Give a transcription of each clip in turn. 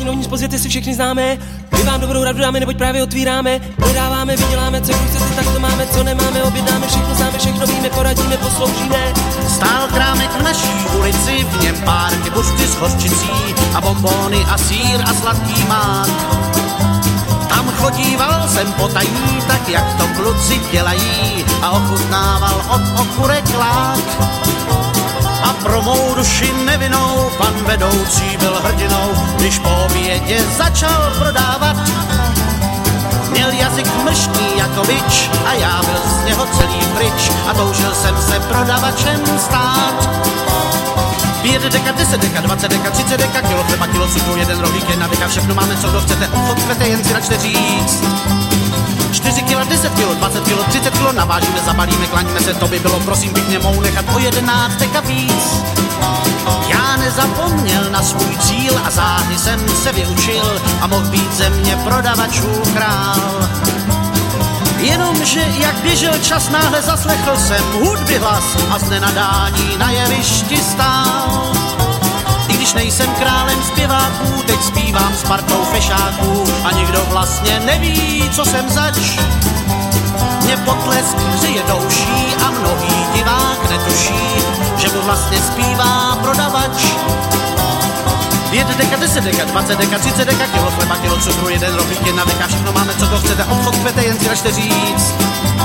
všichni novní, pozvěte si všechny známe. My vám dobrou radu dáme, neboť právě otvíráme. Prodáváme, vyděláme, co chcete, tak to máme, co nemáme, objednáme, všechno známe, všechno víme, poradíme, posloužíme. Stál krámek v naší ulici, v něm párky buřty s hořčicí a bonbóny a sýr a sladký mák. Tam chodíval jsem potají, tak jak to kluci dělají, a ochutnával od okurek lák. A pro mou duši nevinnou pan vedoucí byl hrdinou, když po obědě začal prodávat. Měl jazyk mrštný jako bič a já byl z něho celý pryč a toužil jsem se prodavačem stát. 5 deka, 10 deka, 20 deka, 30 deka, kilo chleba, kilo cukru, 1 rohlík, 1 deka, všechno máme, co kdo chcete, obchod chcete, jen si načte říct. 4 kila, 10 kilo, 20 kilo, 30 kilo, navážíme, zabalíme, klaníme se, to by bylo, prosím, pěkně mou nechat o 11 deka víc. Já nezapomněl na svůj cíl a záhy jsem se vyučil a mohl být ze mě prodavačů král. Jenomže jak běžel čas, náhle zaslechl jsem hudby hlas a z nenadání na jevišti stál. I když nejsem králem zpěváků, teď zpívám s partou fešáků a nikdo vlastně neví, co jsem zač. Mě potlesk hřeje douší a mnohý divák netuší, že mu vlastně zpívá prodavač. 5 deka, 10 deka, 20 deka, 30 deka, kilo chleba, kilo cukru, 1 rohlík, 1 deka, všechno máme, co to chcete, obchod chcete, jen si račte říct.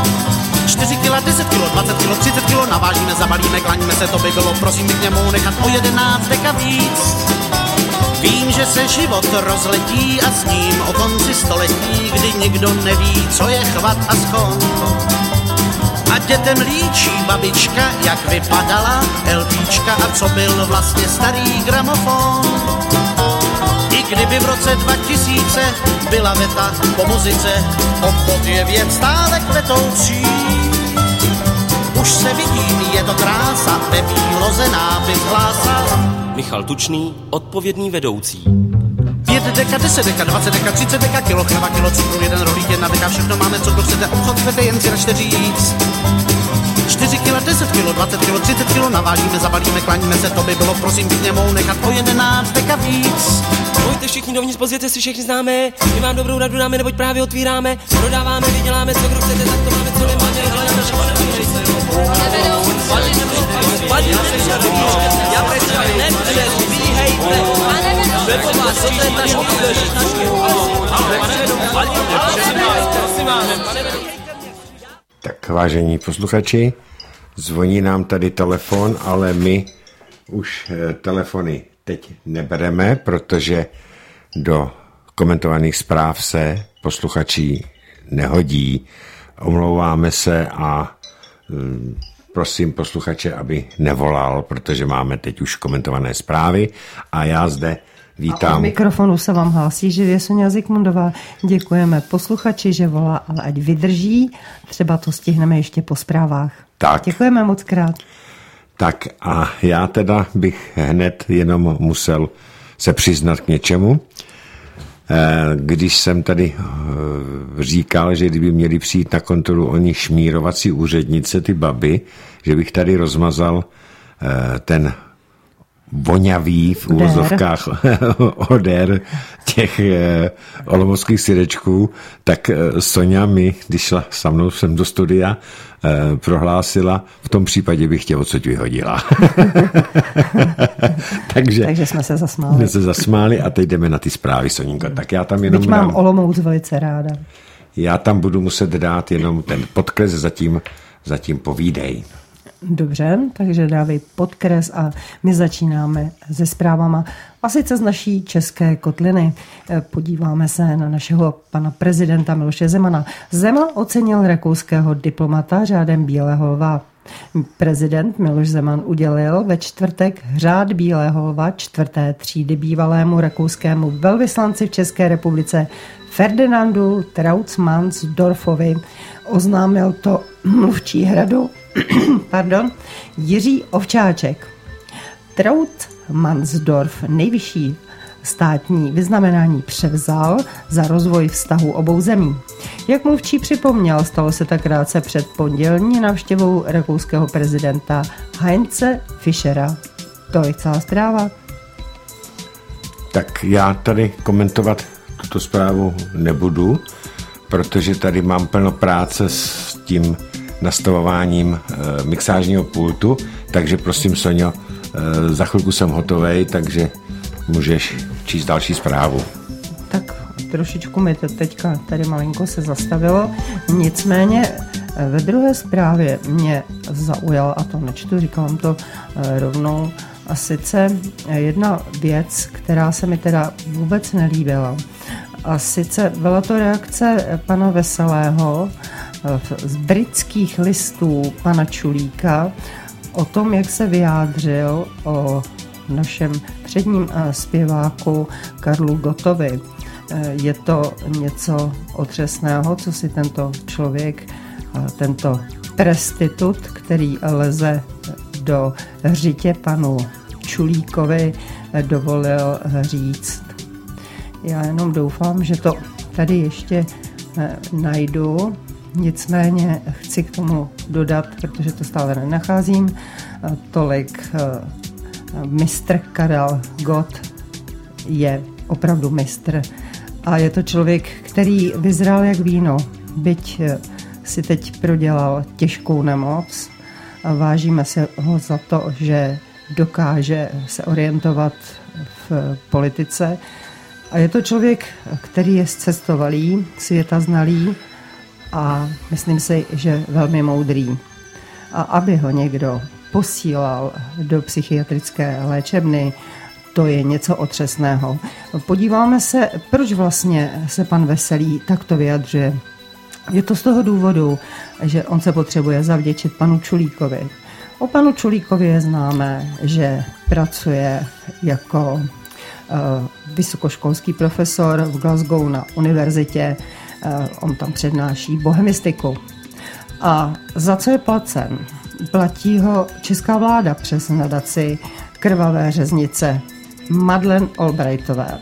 4 kila, 10 kilo, 20 kilo, 30 kilo, navážíme, zabalíme, klaníme se, to by bylo, prosím, bych němu nechat o 11 deka víc. Vím, že se život rozletí a s ním o konci století, kdy nikdo neví, co je chvat a schon. A dětem líčí babička, jak vypadala LPčka a co byl vlastně starý gramofon. I kdyby v roce 2000 byla veta po muzice, obchod je věc stále kvetoucí. Už se vidím, je to krása, ve výloze nápis hlásal Michal Tučný, odpovědný vedoucí. 5 deka, 10 deka, 20 deka, 30 deka, kilo chleba, kilo cukru, 1 rohlík, 1 deka, všechno máme, co to chcete, obchod chcete, jen si račte říct. 4 kila, 10 kilo, 20 kilo, 30 kilo, navážíme, zabalíme, klaníme se, to by bylo, prosím, bych němou nechat o 11 deka víc. Pojďte všichni dovnitř, pozvěte si všechny známe. My vám dobrou radu dáme, neboť právě otvíráme. Prodáváme, vyděláme, co kdo chcete, tak to máme, co nemáme, hledáme, všechno nevíte. Já prečkám, nepředbíhejte. Nebo vás odletaš Tak vážení posluchači, zvoní nám tady telefon, ale my už telefony teď nebereme, protože do komentovaných zpráv se posluchači nehodí. Omlouváme se a prosím posluchače, aby nevolal, protože máme teď už komentované zprávy a já zde vítám. A od mikrofonu se vám hlásí živě Soňa Zikmundová. Děkujeme posluchači, že volá, ale ať vydrží. Třeba to stihneme ještě po zprávách. Tak. Děkujeme moc krát. Tak a já teda bych hned jenom musel se přiznat k něčemu. Když jsem tady říkal, že kdyby měli přijít na kontrolu oni šmírovací úřednice, ty baby, že bych tady rozmazal ten voňavý v úvozovkách odér těch olomouckých syrečků, tak Soňa mi, když šla sa mnou sem do studia, prohlásila, v tom případě bych tě odsud vyhodila. Takže jsme se zasmáli. A teď jdeme na ty zprávy, Soninko. Tak já tam jenom mám Olomouc velice ráda. Já tam budu muset dát jenom ten podkres, zatím povídej. Dobře, takže dávej podkres a my začínáme se zprávama. A sice z naší české kotliny. Podíváme se na našeho pana prezidenta Miloše Zemana. Zeman ocenil rakouského diplomata řádem Bílého lva. Prezident Miloš Zeman udělil ve čtvrtek řád Bílého lva 4. třídy bývalému rakouskému velvyslanci v České republice Ferdinandu Trautsmansdorfovi. Oznámil to mluvčí hradu Jiří Ovčáček. Trautsmansdorf nejvyšší státní vyznamenání převzal za rozvoj vztahu obou zemí. Jak mluvčí připomněl, stalo se tak krátce před pondělní návštěvou rakouského prezidenta Heinze Fischera. To je celá zpráva. Tak já tady komentovat tuto zprávu nebudu, protože tady mám plno práce s tím nastavováním mixážního pultu, takže prosím, Soňo, za chvilku jsem hotovej, takže můžeš číst další zprávu. Tak trošičku mi to teďka tady malinko se zastavilo, nicméně ve druhé zprávě mě zaujala, a to nečtu, říkám to rovnou, a sice jedna věc, která se mi teda vůbec nelíbila. A sice byla to reakce pana Veselého z Britských listů pana Čulíka o tom, jak se vyjádřil o našem předním zpěváku Karlu Gottovi. Je to něco otřesného, co si tento člověk, tento prestitut, který leze do hřitě panu Čulíkovi, dovolil říct. Já jenom doufám, že to tady ještě najdu, nicméně chci k tomu dodat, protože to stále nenacházím, tolik. Mistr Karel Gott je opravdu mistr a je to člověk, který vyzrál jak víno, byť si teď prodělal těžkou nemoc. Vážíme se ho za to, že dokáže se orientovat v politice. A je to člověk, který je zcestovalý, světaznalý a myslím si, že velmi moudrý. A aby ho někdo posílal do psychiatrické léčebny, to je něco otřesného. Podíváme se, proč vlastně se pan Veselý takto vyjadřuje. Je to z toho důvodu, že on se potřebuje zavděčit panu Čulíkovi. O panu Čulíkovi je známé, že pracuje jako vysokoškolský profesor v Glasgow na univerzitě. On tam přednáší bohemistiku. A za co je placen? Platí ho česká vláda přes nadaci Krvavé řeznice Madeleine Albrightové.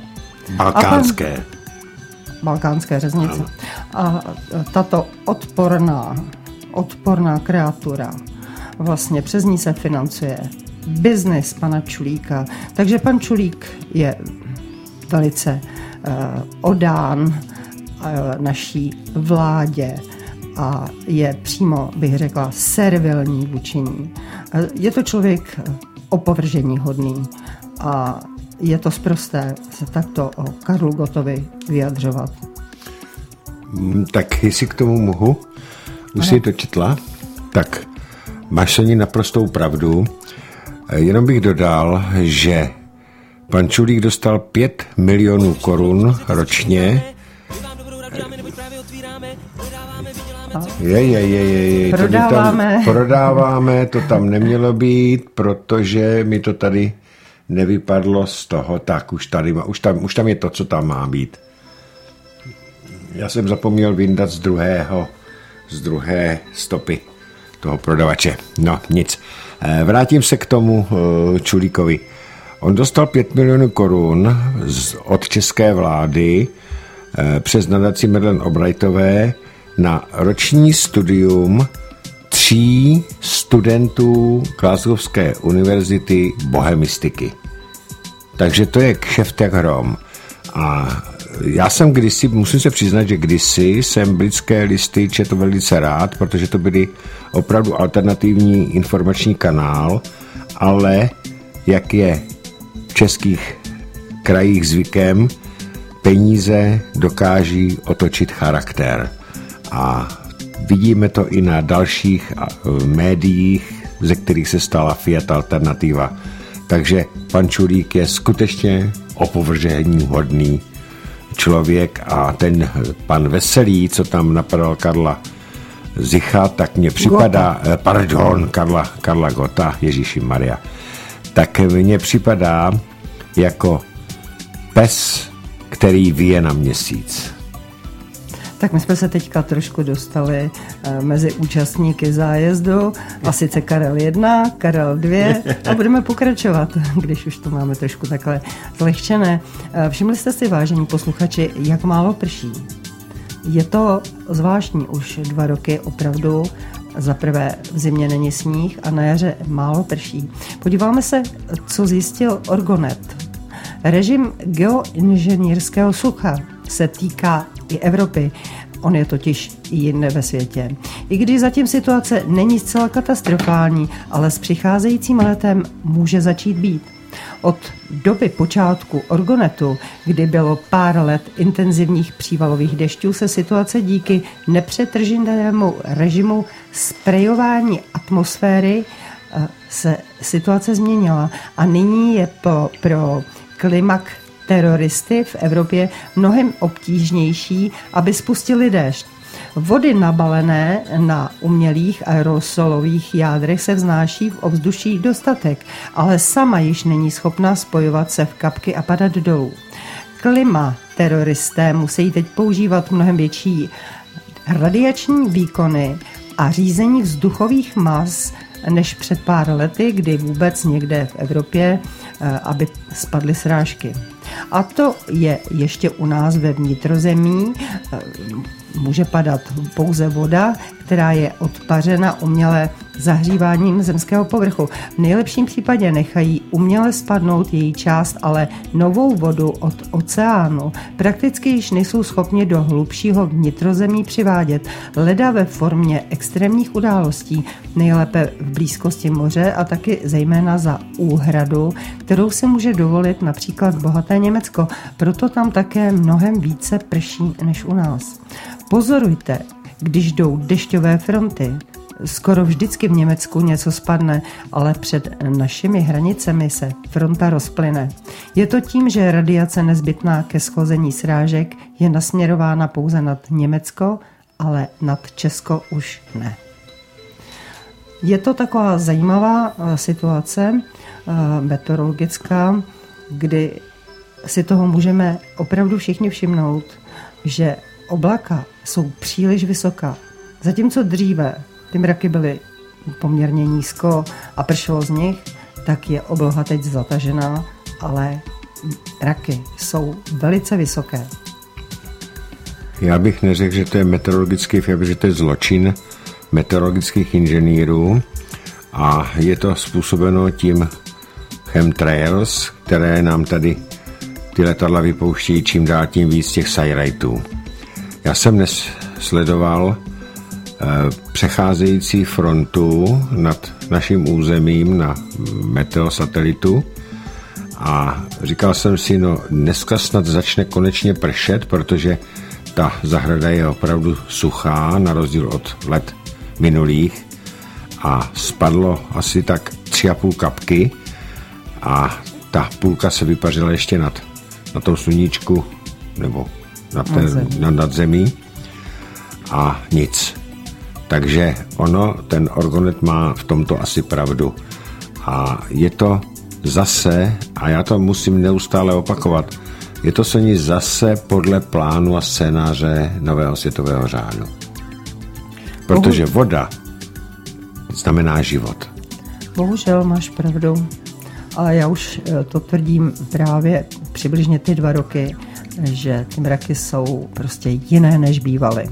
Balkánské řeznice. A tato odporná kreatura, vlastně přes ní se financuje biznis pana Čulíka. Takže pan Čulík je velice odán naší vládě a je přímo, bych řekla, servilní vůči ní. Je to člověk opovržení hodný a je to sprosté se takto o Karlu Gottovi vyjadřovat. Tak jestli k tomu mohu, už si to četla, tak máš se ní naprostou pravdu. Jenom bych dodal, že pan Čulík dostal 5 milionů korun ročně. Prodáváme, to tam nemělo být, protože mi to tady nevypadlo z toho, tak už tam je to, co tam má být. Já jsem zapomněl vyndat z druhé stopy toho prodavače. No, nic. Vrátím se k tomu Čulíkovi. On dostal 5 milionů korun od české vlády přes nadaci Madeleine Albrightové na roční studium 3 studentů Glasgowské univerzity bohemistiky. Takže to je kšeft jak hrom. A já jsem musím se přiznat, že kdysi jsem Britské listy četl velice rád, protože to byly opravdu alternativní informační kanál, ale jak je v českých krajích zvykem, peníze dokáží otočit charakter. A vidíme to i na dalších médiích, ze kterých se stala Fiat Alternativa. Takže pan Čulík je skutečně opovržení hodný člověk a ten pan Veselý, co tam napadal Karla Zicha, tak mně připadá, Karla Gotta, Ježíši Maria, tak mně připadá jako pes, který vyje na měsíc. Tak my jsme se teďka trošku dostali mezi účastníky zájezdu, a sice Karel 1, Karel 2 a budeme pokračovat, když už to máme trošku takhle zlehčené. Všimli jste si, vážení posluchači, jak málo prší? Je to zvláštní, už 2 roky opravdu za prvé v zimě není sníh a na jaře málo prší. Podíváme se, co zjistil Orgonet. Režim geoinženýrského sucha se týká i Evropy. On je totiž i jinde ve světě. I když zatím situace není zcela katastrofální, ale s přicházejícím letem může začít být. Od doby počátku orgonetu, kdy bylo pár let intenzivních přívalových dešťů, se situace díky nepřetrženému režimu sprejování atmosféry se situace změnila a nyní je pro klimak teroristy v Evropě mnohem obtížnější, aby spustili déšť. Vody nabalené na umělých aerosolových jádrech se vznáší v ovzduší dostatek, ale sama již není schopná spojovat se v kapky a padat dolů. Klima teroristé musí teď používat mnohem větší radiační výkony a řízení vzduchových mas než před pár lety, kdy vůbec někde v Evropě, aby spadly srážky. A to je ještě u nás ve vnitrozemí. Může padat pouze voda, která je odpařena uměle zahříváním zemského povrchu. V nejlepším případě nechají uměle spadnout její část, ale novou vodu od oceánu prakticky již nejsou schopni do hlubšího vnitrozemí přivádět. Leda ve formě extrémních událostí, nejlépe v blízkosti moře a taky zejména za úhradu, kterou si může dovolit například bohaté Německo. Proto tam také mnohem více prší než u nás. Pozorujte, když jdou dešťové fronty. Skoro vždycky v Německu něco spadne, ale před našimi hranicemi se fronta rozplyne. Je to tím, že radiace nezbytná ke schození srážek je nasměrována pouze nad Německo, ale nad Česko už ne. Je to taková zajímavá situace meteorologická, kdy si toho můžeme opravdu všichni všimnout, že oblaka jsou příliš vysoká. Zatímco dříve ty mraky byly poměrně nízko a pršelo z nich, tak je obloha teď zatažená, ale mraky jsou velice vysoké. Já bych neřekl, že to je meteorologický fev, že to je zločin meteorologických inženýrů a je to způsobeno tím chemtrails, které nám tady ty letadla vypouštějí čím dál tím víc těch sajrajtů. Já jsem dnes sledoval přecházející frontu nad naším územím na meteosatelitu a říkal jsem si, no dneska snad začne konečně pršet, protože ta zahrada je opravdu suchá, na rozdíl od let minulých a spadlo asi tak 3,5 kapky a ta půlka se vypařila ještě na tom sluníčku nebo nad zemí a nic. Takže ten orgonet má v tomto asi pravdu. A je to zase, a já to musím neustále opakovat, je to zase podle plánu a scénáře nového světového řádu. Protože voda znamená život. Bohužel máš pravdu, ale já už to tvrdím právě přibližně ty 2 roky, že ty mraky jsou prostě jiné, než bývaly.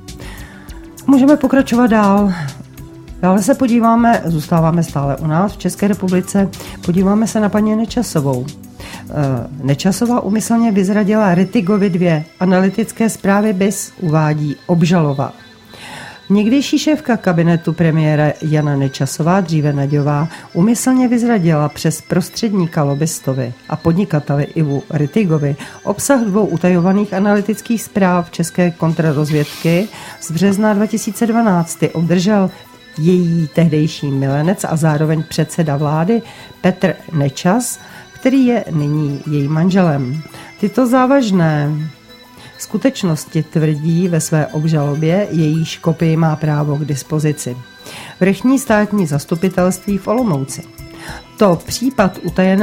Můžeme pokračovat dál. Dále se podíváme, zůstáváme stále u nás v České republice, podíváme se na paní Nečasovou. Nečasová úmyslně vyzradila Rittigovi 2 analytické zprávy BIS, uvádí obžaloba. Někdejší šéfka kabinetu premiéra Jana Nečasová, dříve Naďová, úmyslně vyzradila přes prostředníka lobbystovi a podnikateli Ivu Rittigovi obsah 2 utajovaných analytických zpráv české kontrarozvědky z března 2012. Obdržel její tehdejší milenec a zároveň předseda vlády Petr Nečas, který je nyní jejím manželem. Tyto závažné skutečnosti tvrdí ve své obžalobě, jejíž kopii má právo k dispozici Vrchní státní zastupitelství v Olomouci. To případ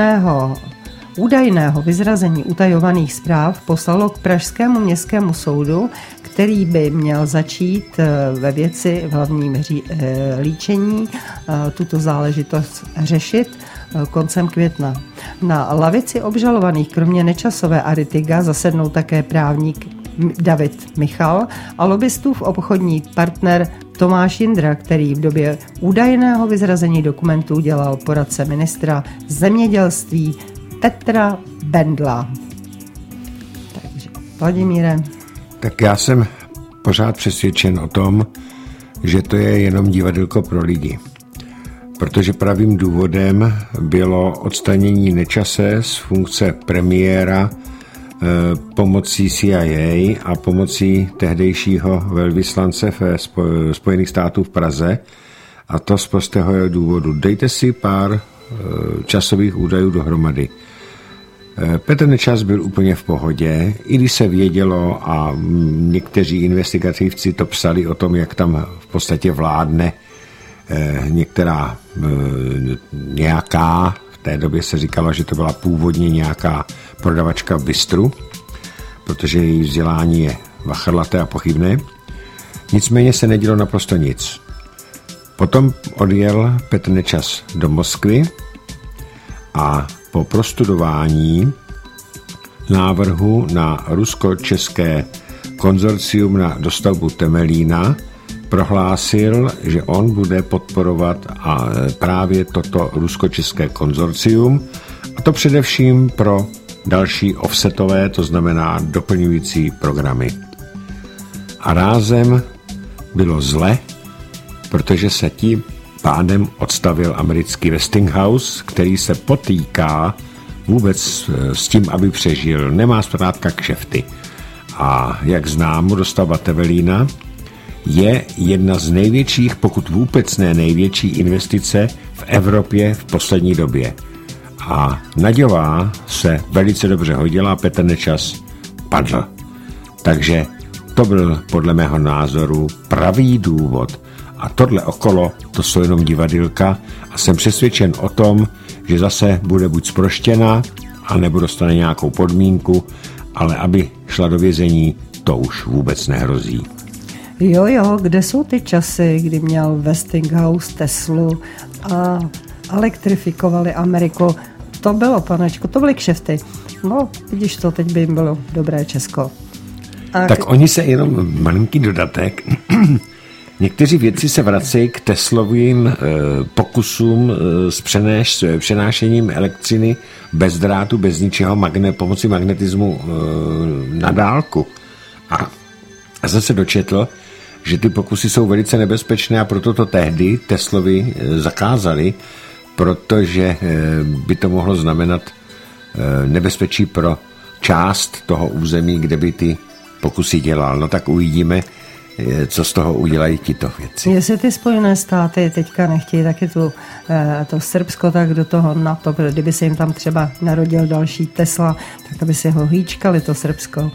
údajného vyzrazení utajovaných zpráv poslalo k Pražskému městskému soudu, který by měl začít ve věci v hlavním líčení tuto záležitost řešit koncem května. Na lavici obžalovaných kromě Nečasové a Rittiga zasednou také právník David Michal a lobbystův obchodní partner Tomáš Jindra, který v době údajného vyzrazení dokumentů dělal poradce ministra zemědělství Petra Bendla. Takže Vladimíre. Tak já jsem pořád přesvědčen o tom, že to je jenom divadýlko pro lidi. Protože pravým důvodem bylo odstranění Nečase z funkce premiéra pomocí CIA a pomocí tehdejšího velvyslance v Spojených států v Praze, a to z prostého důvodu. Dejte si pár časových údajů dohromady. Petr Nečas byl úplně v pohodě, i když se vědělo a někteří investigativci to psali o tom, jak tam v podstatě vládne nějaká, v té době se říkalo, že to byla původně nějaká prodavačka v bistru, protože její vzdělání je vachrlaté a pochybné. Nicméně se nedělo naprosto nic. Potom odjel Petr Nečas do Moskvy a po prostudování návrhu na rusko-české konzorcium na dostavbu Temelína prohlásil, že on bude podporovat a právě toto rusko-české konzorcium, a to především pro další offsetové, to znamená doplňující programy. A rázem bylo zle, protože se tím pádem odstavil americký Westinghouse, který se potýká vůbec s tím, aby přežil. Nemá zkrátka kšefty. A jak známo, dostavba Temelína je jedna z největších, pokud vůbec ne největší investice v Evropě v poslední době. A Naďová se velice dobře hodila a Petr Nečas padl. Takže to byl podle mého názoru pravý důvod. A tohle okolo, to jsou jenom divadýlka a jsem přesvědčen o tom, že zase bude buď zproštěna, anebo dostane nějakou podmínku, ale aby šla do vězení, to už vůbec nehrozí. Jo, kde jsou ty časy, kdy měl Westinghouse Teslu a elektrifikovali Ameriku? To bylo, panečko, to byly kšefty. No, vidíš to, teď by jim bylo dobré Česko. Tak oni se jenom malinký dodatek. Někteří vědci se vracejí k Teslovým pokusům s přenášením elektřiny bez drátu, bez ničeho, pomocí magnetismu na dálku. A já jsem se dočetl, že ty pokusy jsou velice nebezpečné a proto to tehdy Teslovi zakázali, protože by to mohlo znamenat nebezpečí pro část toho území, kde by ty pokusy dělal. No tak uvidíme, co z toho udělají tito věci. Jestli ty Spojené státy teďka nechtějí taky to Srbsko tak do toho NATO, protože kdyby se jim tam třeba narodil další Tesla, tak aby si ho hýčkali to Srbsko.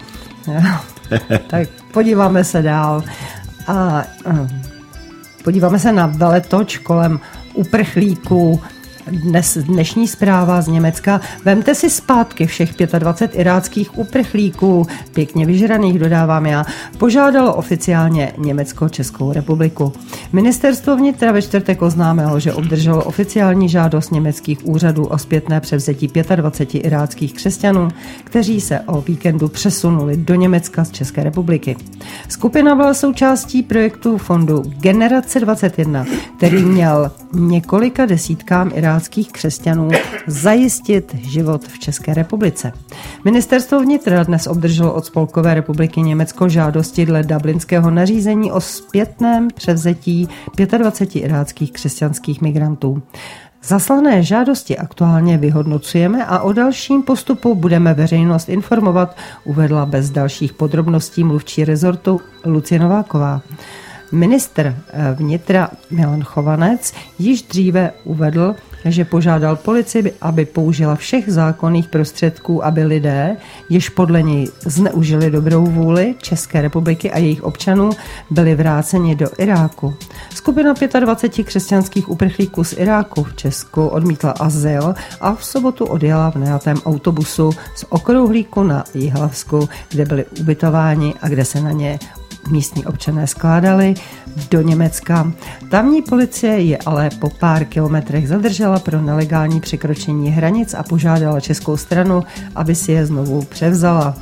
Tak podíváme se dál. A podíváme se na veletoč kolem uprchlíků. Dnešní zpráva z Německa. Vemte si zpátky všech 25 iráckých uprchlíků, pěkně vyžraných, dodávám já, požádalo oficiálně Německo-Českou republiku. Ministerstvo vnitra ve čtvrtek oznámilo, že obdrželo oficiální žádost německých úřadů o zpětné převzetí 25 iráckých křesťanů, kteří se o víkendu přesunuli do Německa z České republiky. Skupina byla součástí projektu fondu Generace 21, který měl několika desítkám iráckých křesťanů zajistit život v České republice. Ministerstvo vnitra dnes obdrželo od Spolkové republiky Německo žádosti dle dublinského nařízení o zpětném převzetí 25 iráckých křesťanských migrantů. Zaslané žádosti aktuálně vyhodnocujeme a o dalším postupu budeme veřejnost informovat, uvedla bez dalších podrobností mluvčí rezortu Lucie Nováková. Ministr vnitra Milan Chovanec již dříve uvedl, že požádal policii, aby použila všech zákonných prostředků, aby lidé, jež podle něj zneužili dobrou vůli České republiky a jejich občanů, byli vráceni do Iráku. Skupina 25 křesťanských uprchlíků z Iráku v Česku odmítla azyl a v sobotu odjela v najatém autobusu z Okrouhlíku na Jihlavsku, kde byli ubytováni a kde se na ně místní občané skládali do Německa. Tamní policie je ale po pár kilometrech zadržela pro nelegální překročení hranic a požádala českou stranu, aby si je znovu převzala.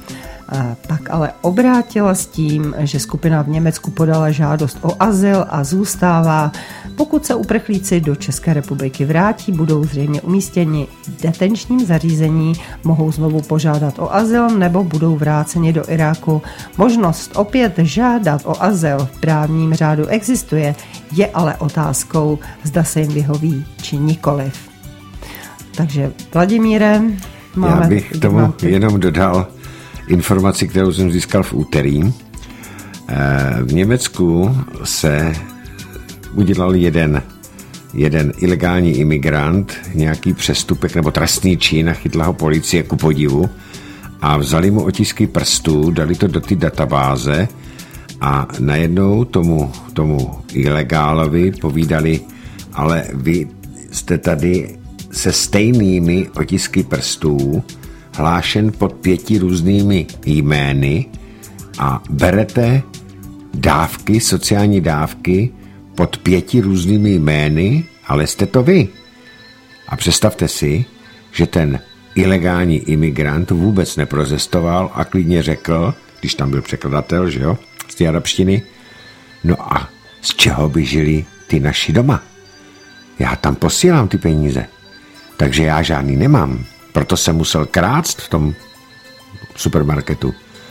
Pak ale obrátila s tím, že skupina v Německu podala žádost o azyl a zůstává. Pokud se uprchlíci do České republiky vrátí, budou zřejmě umístěni v detenčním zařízení, mohou znovu požádat o azyl nebo budou vráceni do Iráku. Možnost opět žádat o azyl v právním řádu existuje, je ale otázkou, zda se jim vyhoví či nikoliv. Takže Vladimíre, máme... Já bych tomu jenom dodal informaci, kterou jsem získal v úterý. V Německu se udělal jeden ilegální imigrant, nějaký přestupek nebo trestný čin a chytla ho policie ku podivu a vzali mu otisky prstů, dali to do té databáze a najednou tomu ilegálovi povídali, ale vy jste tady se stejnými otisky prstů hlášen pod 5 různými jmény a berete dávky, sociální dávky pod 5 různými jmény, ale jste to vy. A představte si, že ten ilegální imigrant vůbec neprotestoval a klidně řekl, když tam byl překladatel, že jo, z té arabštiny, no a z čeho by žili ty naši doma? Já tam posílám ty peníze, takže já žádný nemám. Proto jsem musel krást v tom supermarketu.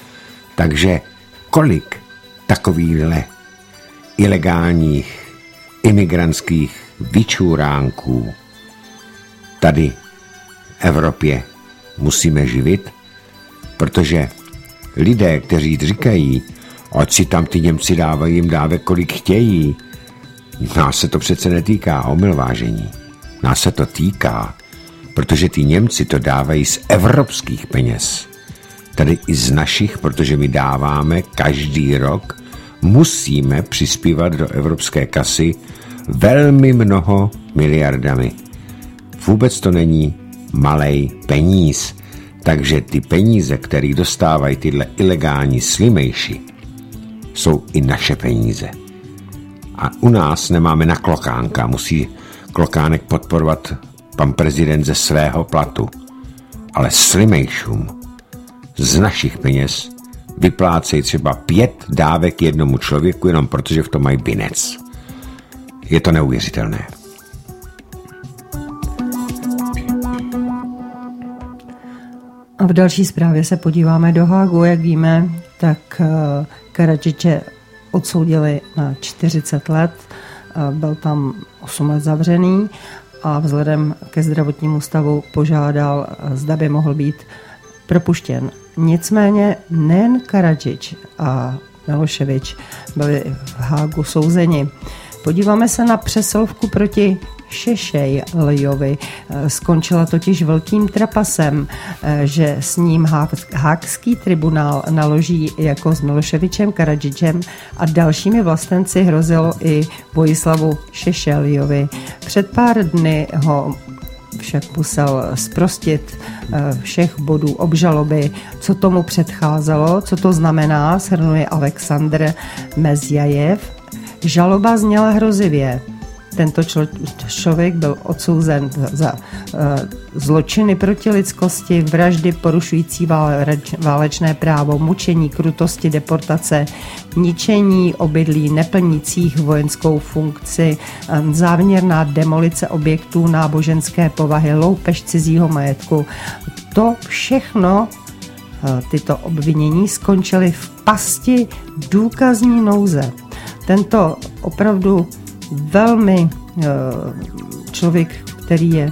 Takže kolik takovýchhle ilegálních imigrantských vyčuránků tady v Evropě musíme živit? Protože lidé, kteří říkají, ať si tam ty Němci dávají jim dávek, kolik chtějí, nás se to přece netýká, omyl vážení. Nás se to týká, protože ty Němci to dávají z evropských peněz. Tady i z našich, protože my dáváme každý rok, musíme přispívat do evropské kasy velmi mnoho miliardami. Vůbec to není malej peníz. Takže ty peníze, které dostávají tyhle ilegální slimejši, jsou i naše peníze. A u nás nemáme na klokánka, musí klokánek podporovat pan prezident ze svého platu. Ale slimejšům z našich peněz vyplácejí třeba 5 dávek jednomu člověku, jenom protože v tom mají binec. Je to neuvěřitelné. A v další zprávě se podíváme do Hágu. Jak víme, tak Karadžiče odsoudili na 40 let. Byl tam 8 let zavřený a vzhledem ke zdravotnímu stavu požádal, zda by mohl být propuštěn. Nicméně nejen Karadžič a Miloševič byli v Hágu souzeni. Podíváme se na přesilovku proti Šešeljovi. Skončila totiž velkým trapasem, že s ním Hákský tribunál naloží jako s Miloševičem, Karadžičem a dalšími vlastenci hrozilo i Vojislavu Šešeljovi. Před pár dny ho však musel zprostit všech bodů obžaloby, co tomu předcházelo, co to znamená, shrnuje Aleksandr Mezjajev. Žaloba zněla hrozivě. Tento člověk byl odsouzen za zločiny proti lidskosti, vraždy porušující válečné právo, mučení, krutosti, deportace, ničení obydlí neplnících vojenskou funkci, záměrná demolice objektů náboženské povahy, loupež cizího majetku. To všechno, tyto obvinění skončily v pasti důkazní nouze. Tento opravdu velmi člověk, který je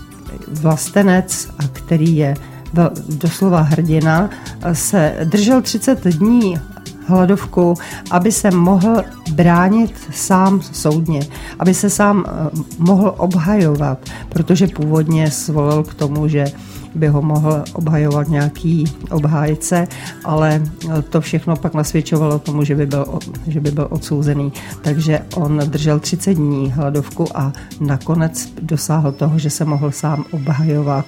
vlastenec a který je doslova hrdina, se držel 30 dní hladovku, aby se mohl bránit sám soudně, aby se sám mohl obhajovat, protože původně svolil k tomu, že by ho mohl obhajovat nějaký obhájce, ale to všechno pak nasvědčovalo tomu, že by byl odsouzený. Takže on držel 30 dní hladovku a nakonec dosáhl toho, že se mohl sám obhajovat.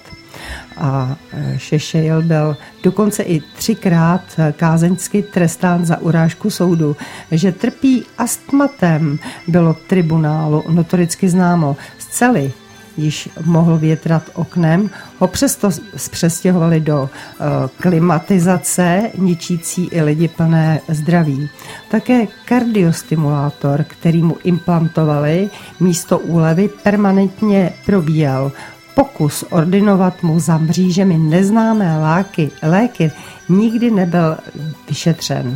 A Šešelj byl dokonce i 3krát kázeňsky trestán za urážku soudu. Že trpí astmatem, bylo tribunálu notoricky známo. Z cely již mohl větrat oknem, ho přesto přestěhovali do klimatizace, ničící i lidi plné zdraví. Také kardiostimulátor, který mu implantovali místo úlevy, permanentně probíhal. Pokus ordinovat mu za mřížemi neznámé léky nikdy nebyl vyšetřen.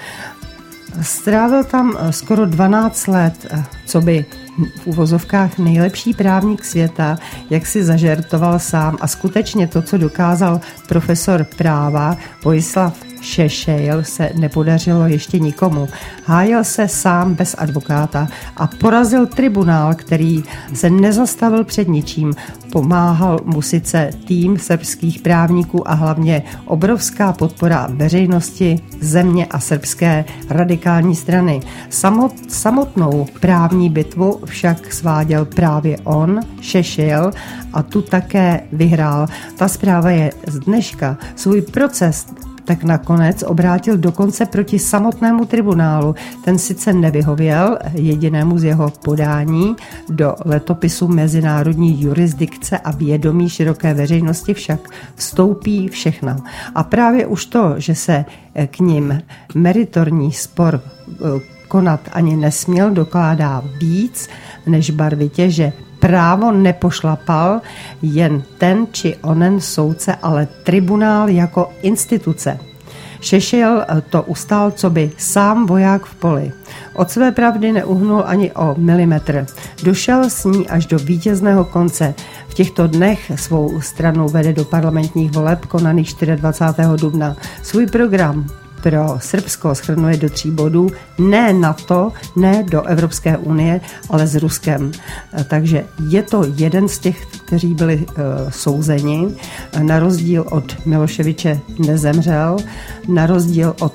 Strávil tam skoro 12 let, co by v uvozovkách nejlepší právník světa, jak si zažertoval sám, a skutečně to, co dokázal profesor práva Vojislav Šešejl, se nepodařilo ještě nikomu. Hájil se sám bez advokáta a porazil tribunál, který se nezastavil před ničím. Pomáhal mu sice tým srbských právníků a hlavně obrovská podpora veřejnosti, země a srbské radikální strany. Samotnou právní bitvu však sváděl právě on, Šešejl, a tu také vyhrál. Ta zpráva je z dneška. Svůj proces tak nakonec obrátil dokonce proti samotnému tribunálu. Ten sice nevyhověl jedinému z jeho podání, do letopisu mezinárodní jurisdikce a vědomí široké veřejnosti však vstoupí všechna. A právě už to, že se k nim meritorní spor konat ani nesměl, dokládá víc než barvitě, že právo nepošlapal jen ten či onen soudce, ale tribunál jako instituce. Šešejl to ustál, co by sám voják v poli. Od své pravdy neuhnul ani o milimetr. Došel s ní až do vítězného konce. V těchto dnech svou stranu vede do parlamentních voleb konaných 24. dubna. Svůj program pro Srbsko shrnuje do 3 bodů: ne NATO, ne do Evropské unie, ale s Ruskem. Takže je to jeden z těch, kteří byli souzeni. Na rozdíl od Miloševiče nezemřel, na rozdíl od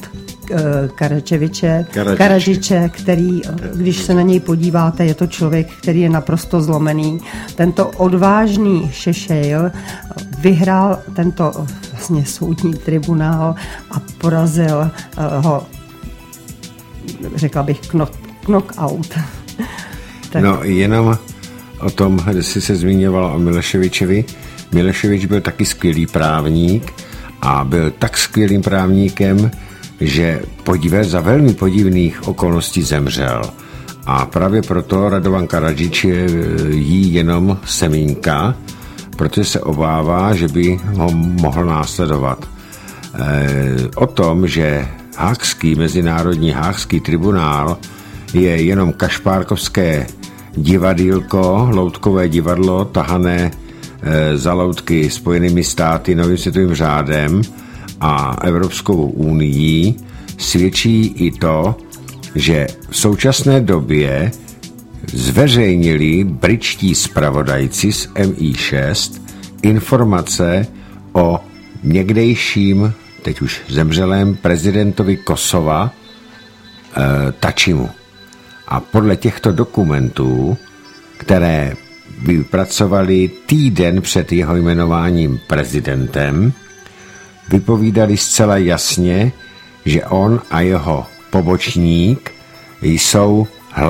Karadžiče, který, když se na něj podíváte, je to člověk, který je naprosto zlomený. Tento odvážný Šešejl vyhrál tento vlastně soudní tribunál a porazil ho, řekla bych, knockout. No, jenom o tom, kde jsi se zmiňovala o Miloševičovi. Miloševič byl taky skvělý právník a byl tak skvělým právníkem, že za velmi podivných okolností zemřel. A právě proto Radovan Karadžič jí jenom semínka, protože se obává, že by ho mohl následovat. O tom, že mezinárodní hákský tribunál je jenom kašpárkovské divadýlko, loutkové divadlo, tahané za loutky Spojenými státy, Novým světovým řádem a Evropskou unii, svědčí i to, že v současné době zveřejnili britští zpravodajci z MI6 informace o někdejším, teď už zemřelém, prezidentovi Kosova Tačimu. A podle těchto dokumentů, které vypracovali týden před jeho jmenováním prezidentem, vypovídali zcela jasně, že on a jeho pobočník jsou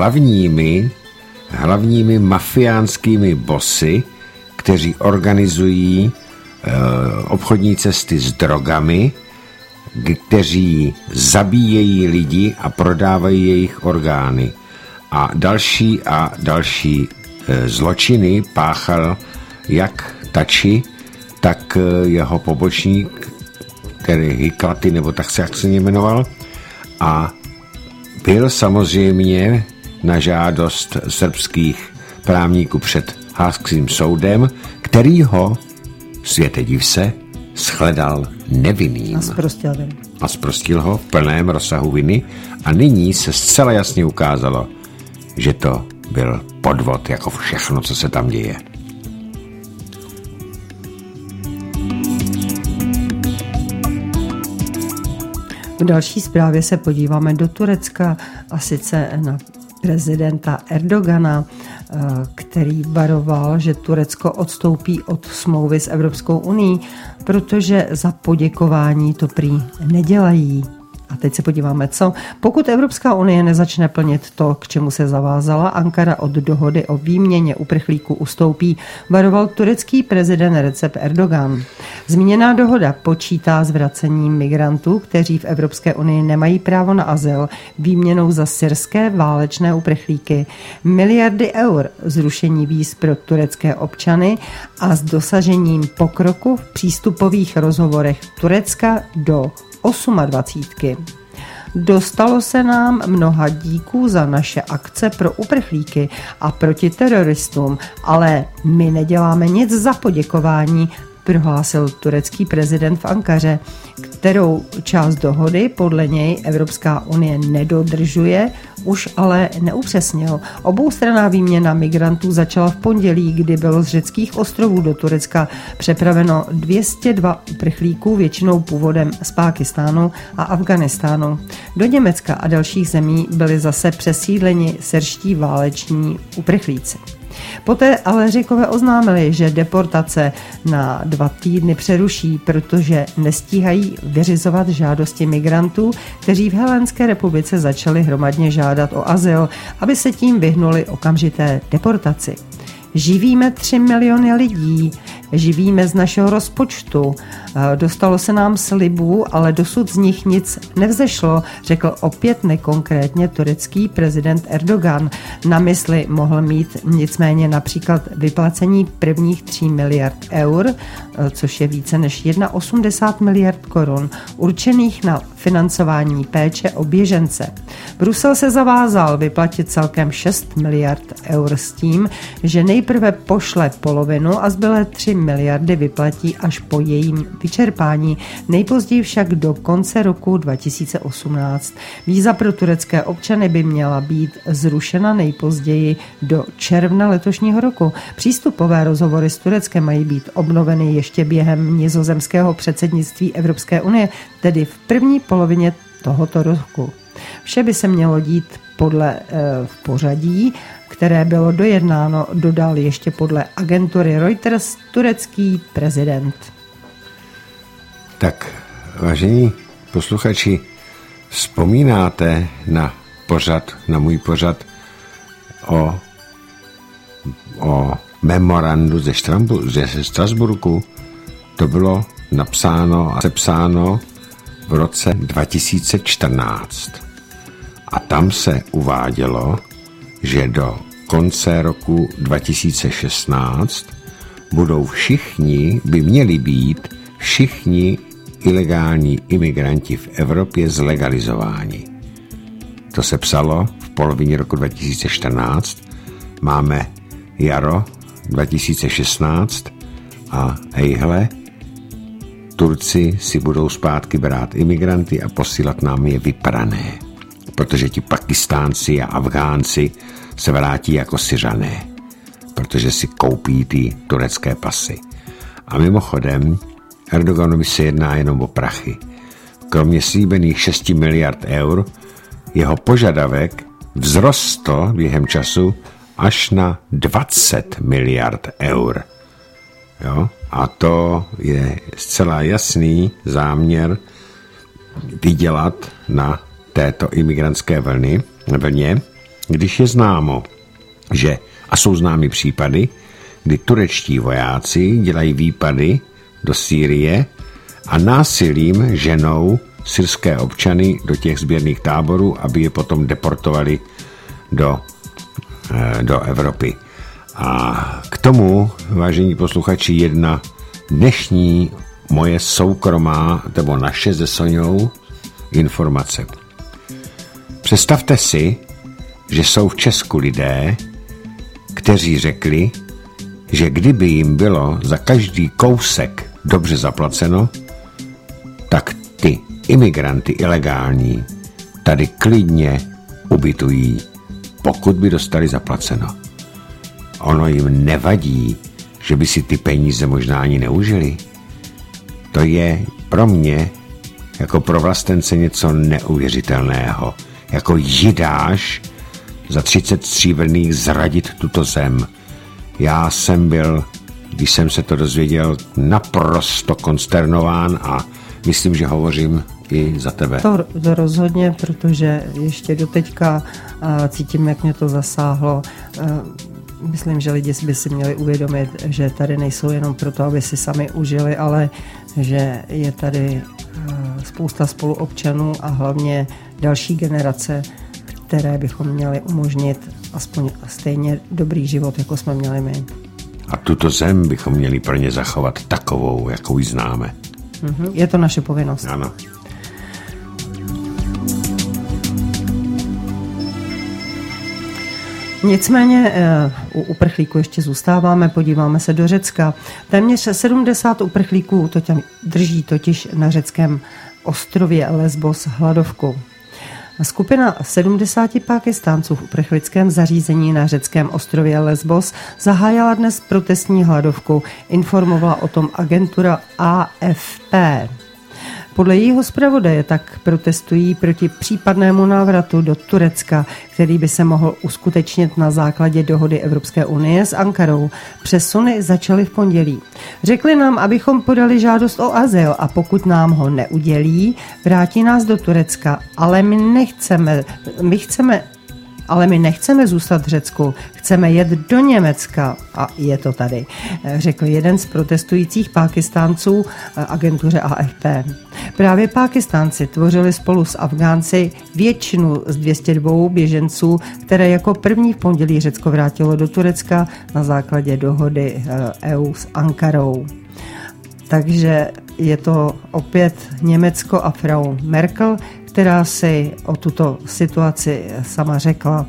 hlavními mafiánskými bossy, kteří organizují obchodní cesty s drogami, kteří zabíjejí lidi a prodávají jejich orgány. A další zločiny páchal jak Tači, tak jeho pobočník, který Hyklaty, nebo tak se jak se jmenoval, a byl samozřejmě na žádost srbských právníků před Hákským soudem, který ho, světe div se, shledal nevinným. A zprostil ho v plném rozsahu viny a nyní se zcela jasně ukázalo, že to byl podvod, jako všechno, co se tam děje. V další zprávě se podíváme do Turecka, a sice na prezidenta Erdogana, který varoval, že Turecko odstoupí od smlouvy s Evropskou unií, protože za poděkování to prý nedělají. A teď se podíváme, co. Pokud Evropská unie nezačne plnit to, k čemu se zavázala, Ankara od dohody o výměně uprchlíků ustoupí, varoval turecký prezident Recep Erdogan. Zmíněná dohoda počítá s vracením migrantů, kteří v Evropské unii nemají právo na azyl, výměnou za syrské válečné uprchlíky, miliardy eur, zrušení víz pro turecké občany a s dosažením pokroku v přístupových rozhovorech Turecka do 28. Dostalo se nám mnoha díků za naše akce pro uprchlíky a proti teroristům, ale my neděláme nic za poděkování, prohlásil turecký prezident v Ankaře, kterou část dohody podle něj Evropská unie nedodržuje, už ale neupřesnil. Oboustranná výměna migrantů začala v pondělí, kdy bylo z řeckých ostrovů do Turecka přepraveno 202 uprchlíků, většinou původem z Pákistánu a Afghánistánu. Do Německa a dalších zemí byli zase přesídleni syrští váleční uprchlíci. Poté ale Řekové oznámili, že deportace na 2 týdny přeruší, protože nestíhají vyřizovat žádosti migrantů, kteří v Helénské republice začali hromadně žádat o azyl, aby se tím vyhnuli okamžité deportaci. Živíme 3 miliony lidí, živíme z našeho rozpočtu. Dostalo se nám slibů, ale dosud z nich nic nevzešlo, řekl opět nekonkrétně turecký prezident Erdogan. Na mysli mohl mít nicméně například vyplacení prvních 3 miliard eur, což je více než 81 miliard korun, určených na financování péče o běžence. Brusel se zavázal vyplatit celkem 6 miliard eur s tím, že nejprve pošle polovinu a zbylé 3 miliardy vyplatí až po jejím vyčerpání, nejpozději však do konce roku 2018. Víza pro turecké občany by měla být zrušena nejpozději do června letošního roku. Přístupové rozhovory s Tureckem mají být obnoveny ještě během nizozemského předsednictví Evropské unie, tedy v první polovině tohoto roku. Vše by se mělo dít podle v pořadí, které bylo dojednáno, dodal ještě podle agentury Reuters turecký prezident. Tak, vážení posluchači, vzpomínáte na můj pořad o memorandu ze Štrasburku? To bylo napsáno a sepsáno v roce 2014. A tam se uvádělo, že do konce roku 2016 by měli být všichni ilegální imigranti v Evropě zlegalizováni. To se psalo v polovině roku 2014, máme jaro 2016 a ejhle, Turci si budou zpátky brát imigranty a posílat nám je vyprané, protože ti Pakistánci a Afgánci se vrátí jako Syřané, protože si koupí ty turecké pasy. A mimochodem, Erdoganovi se jedná jenom o prachy. Kromě slíbených 6 miliard eur, jeho požadavek vzrostl během času až na 20 miliard eur. Jo? A to je zcela jasný záměr vydělat na této imigrantské vlně, když je známo, že, a jsou známy případy, kdy turečtí vojáci dělají výpady do Sýrie a násilím ženou syrské občany do těch sběrných táborů, aby je potom deportovali do Evropy. A k tomu, vážení posluchači, jedna dnešní moje soukromá, nebo naše se Soňou, informace. Představte si, že jsou v Česku lidé, kteří řekli, že kdyby jim bylo za každý kousek dobře zaplaceno, tak ty imigranty ilegální tady klidně ubytují, pokud by dostali zaplaceno. Ono jim nevadí, že by si ty peníze možná ani neužili. To je pro mě jako pro vlastence něco neuvěřitelného. Jako Jidáš za 30 stříbrných zradit tuto zem. Já jsem byl, když jsem se to dozvěděl, naprosto konsternován a myslím, že hovořím i za tebe. To rozhodně, protože ještě doteďka cítím, jak mě to zasáhlo. Myslím, že lidi by si měli uvědomit, že tady nejsou jenom proto, aby si sami užili, ale že je tady spousta spoluobčanů a hlavně další generace, které bychom měli umožnit aspoň stejně dobrý život, jako jsme měli my. A tuto zem bychom měli pro ně zachovat takovou, jakou ji známe. Je to naše povinnost. Ano. Nicméně u uprchlíků ještě zůstáváme, podíváme se do Řecka. Téměř 70 uprchlíků drží totiž na řeckém ostrově Lesbos hladovku. Skupina 70 Pákistánců v uprchlickém zařízení na řeckém ostrově Lesbos zahájila dnes protestní hladovku, informovala o tom agentura AFP. Podle jejího zpravodaje tak protestují proti případnému návratu do Turecka, který by se mohl uskutečnit na základě dohody Evropské unie s Ankarou. Přesuny začaly v pondělí. Řekli nám, abychom podali žádost o azyl a pokud nám ho neudělí, vrátí nás do Turecka, ale my nechceme zůstat v Řecku, chceme jet do Německa a je to tady, řekl jeden z protestujících Pákistánců agentuře AFP. Právě Pákistánci tvořili spolu s Afgánci většinu z 202 běženců, které jako první v pondělí Řecko vrátilo do Turecka na základě dohody EU s Ankarou. Takže je to opět Německo a Frau Merkel, která si o tuto situaci sama řekla.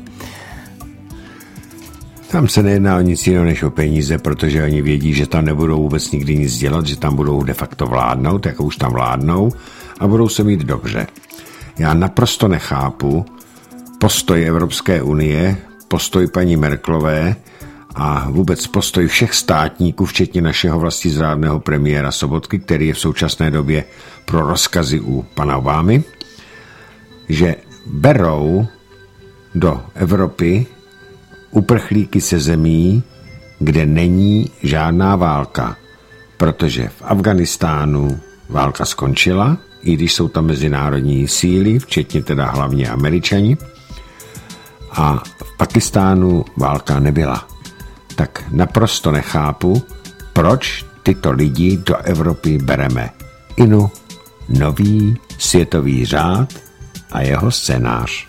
Tam se nejedná o nic jiného než o peníze, protože oni vědí, že tam nebudou vůbec nikdy nic dělat, že tam budou de facto vládnout, jako už tam vládnou a budou se mít dobře. Já naprosto nechápu postoj Evropské unie, postoj paní Merkelové a vůbec postoj všech státníků, včetně našeho vlastizrádného premiéra Sobotky, který je v současné době pro rozkazy u pana Obamy, že berou do Evropy uprchlíky ze zemí, kde není žádná válka, protože v Afghánistánu válka skončila, i když jsou tam mezinárodní síly, včetně teda hlavně Američani, a v Pakistánu válka nebyla. Tak naprosto nechápu, proč tyto lidi do Evropy bereme. Inu, nový světový řád a jeho scénář.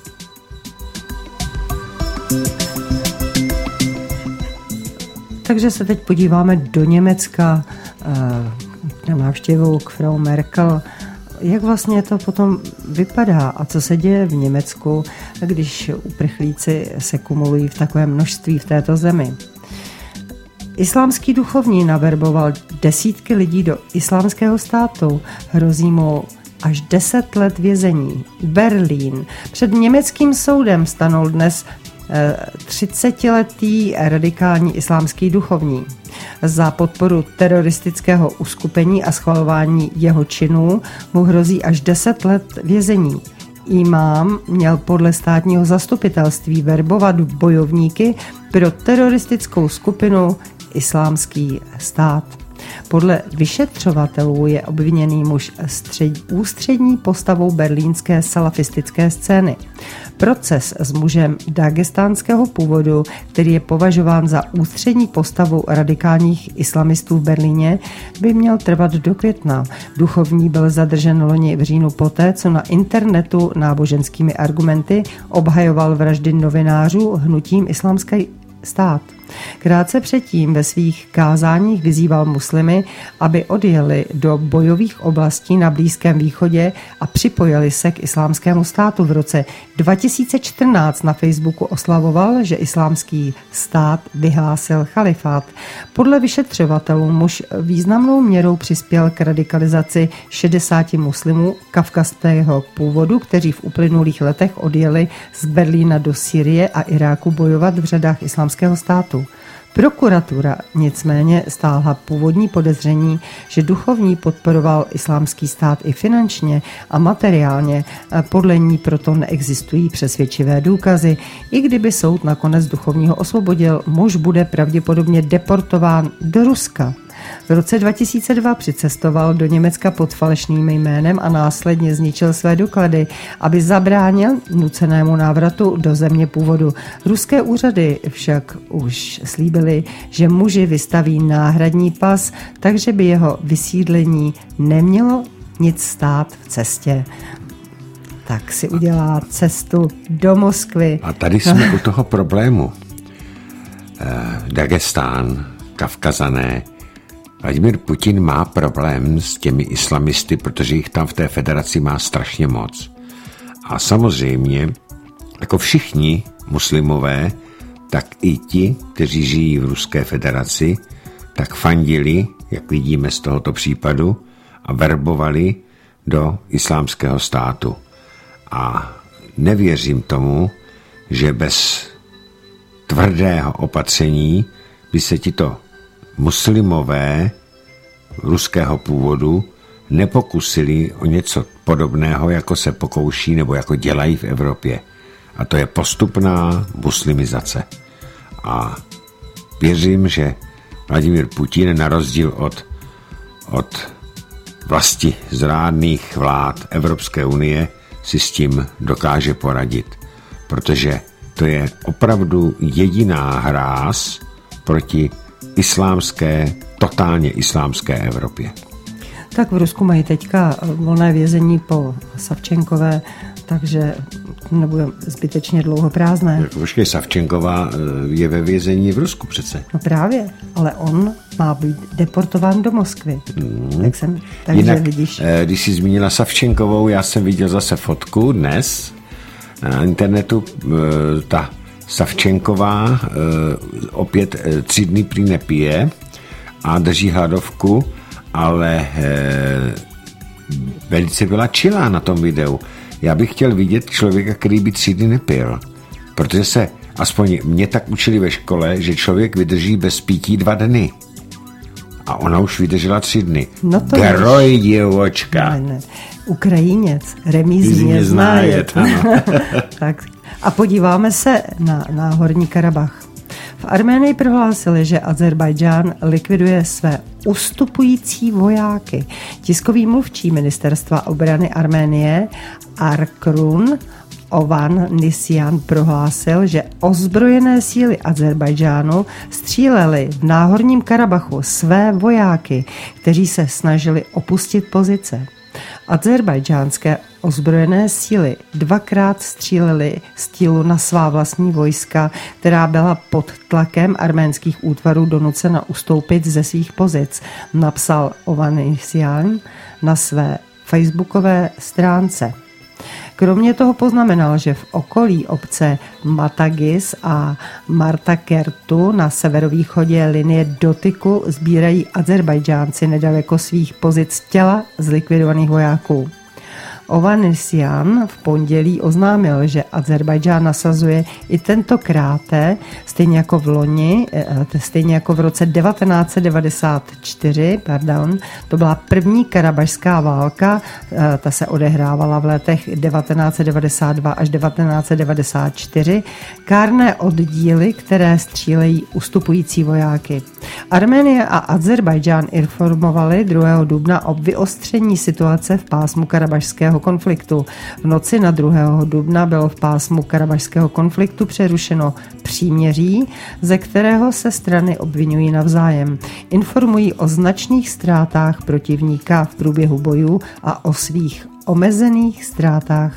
Takže se teď podíváme do Německa na návštěvu k Frau Merkel. Jak vlastně to potom vypadá a co se děje v Německu, když uprchlíci se kumulují v takovém množství v této zemi? Islámský duchovní naverboval desítky lidí do Islámského státu. Hrozí mu až 10 let vězení. Berlín. Před německým soudem stanul dnes 30letý radikální islámský duchovní. Za podporu teroristického uskupení a schvalování jeho činů mu hrozí až 10 let vězení. Imám měl podle státního zastupitelství verbovat bojovníky pro teroristickou skupinu Islámský stát. Podle vyšetřovatelů je obviněný muž ústřední postavou berlínské salafistické scény. Proces s mužem dagestánského původu, který je považován za ústřední postavu radikálních islamistů v Berlíně, by měl trvat do května. Duchovní byl zadržen loni v říjnu poté, co na internetu náboženskými argumenty obhajoval vraždy novinářů hnutím Islámský stát. Krátce předtím ve svých kázáních vyzýval muslimy, aby odjeli do bojových oblastí na Blízkém východě a připojili se k Islámskému státu. V roce 2014 na Facebooku oslavoval, že Islámský stát vyhlásil chalifát. Podle vyšetřovatelů muž významnou měrou přispěl k radikalizaci 60 muslimů kavkazského původu, kteří v uplynulých letech odjeli z Berlína do Sýrie a Iráku bojovat v řadách Islámského státu. Prokuratura nicméně stáhla původní podezření, že duchovní podporoval Islámský stát i finančně a materiálně. Podle ní proto neexistují přesvědčivé důkazy. I kdyby soud nakonec duchovního osvobodil, muž bude pravděpodobně deportován do Ruska. V roce 2002 přicestoval do Německa pod falešným jménem a následně zničil své doklady, aby zabránil nucenému návratu do země původu. Ruské úřady však už slíbily, že muži vystaví náhradní pas, takže by jeho vysídlení nemělo nic stát v cestě. Tak si udělá cestu do Moskvy. A tady jsme u toho problému. Dagestán, Kavkazané. Vladimír Putin má problém s těmi islamisty, protože jich tam v té federaci má strašně moc. A samozřejmě, jako všichni muslimové, tak i ti, kteří žijí v Ruské federaci, tak fandili, jak vidíme z tohoto případu, a verbovali do islámského státu. A nevěřím tomu, že bez tvrdého opatření by se tito muslimové ruského původu nepokusili o něco podobného, jako se pokouší nebo jako dělají v Evropě. A to je postupná muslimizace. A věřím, že Vladimír Putin na rozdíl od vlasti zrádných vlád Evropské unie si s tím dokáže poradit. Protože to je opravdu jediná hráz proti totálně islámské Evropě. Tak v Rusku mají teďka volné vězení po Savčenkové, takže nebude zbytečně dlouho prázdné. Počkej, Savčenková je ve vězení v Rusku přece. No právě, ale on má být deportován do Moskvy. Takže jinak, vidíš. Když jsi zmínila Savčenkovou, já jsem viděl zase fotku dnes na internetu. Ta Savčenková opět 3 dny prý nepije a drží hladovku, ale velice byla chillá na tom videu. Já bych chtěl vidět člověka, který by 3 dny nepil. Protože se, aspoň mě tak učili ve škole, že člověk vydrží bez pití 2 dny. A ona už vydržela 3 dny. No to Geroj, děvočka. Ne. Ukrajinec, remízí mě znájet. Tak. A podíváme se na Horní Karabach. V Arménii prohlásili, že Azerbajdžán likviduje své ustupující vojáky. Tiskový mluvčí ministerstva obrany Arménie Arkrun Ovanesyan prohlásil, že ozbrojené síly Azerbajdžánu střílely v Náhorním Karabachu své vojáky, kteří se snažili opustit pozice. Azerbajdžánské ozbrojené síly 2krát střílely z týlu na svá vlastní vojska, která byla pod tlakem arménských útvarů donucena ustoupit ze svých pozic, napsal Ovanesyan na své facebookové stránce. Kromě toho poznamenal, že v okolí obce Matagis a Martakertu na severovýchodě linie dotyku sbírají Azerbajdžánci nedaleko svých pozic těla zlikvidovaných vojáků. Ovanesyan v pondělí oznámil, že Azerbajdžán nasazuje i tentokráte, stejně jako v loni, stejně jako v roce 1994, to byla první karabašská válka, ta se odehrávala v letech 1992 až 1994, kárné oddíly, které střílejí ustupující vojáky. Arménie a Azerbajdžán informovali 2. dubna o vyostření situace v pásmu karabašského konfliktu. V noci na 2. dubna bylo v pásmu karabašského konfliktu přerušeno příměří, ze kterého se strany obvinují navzájem. Informují o značných ztrátách protivníka v průběhu bojů a o svých omezených ztrátách.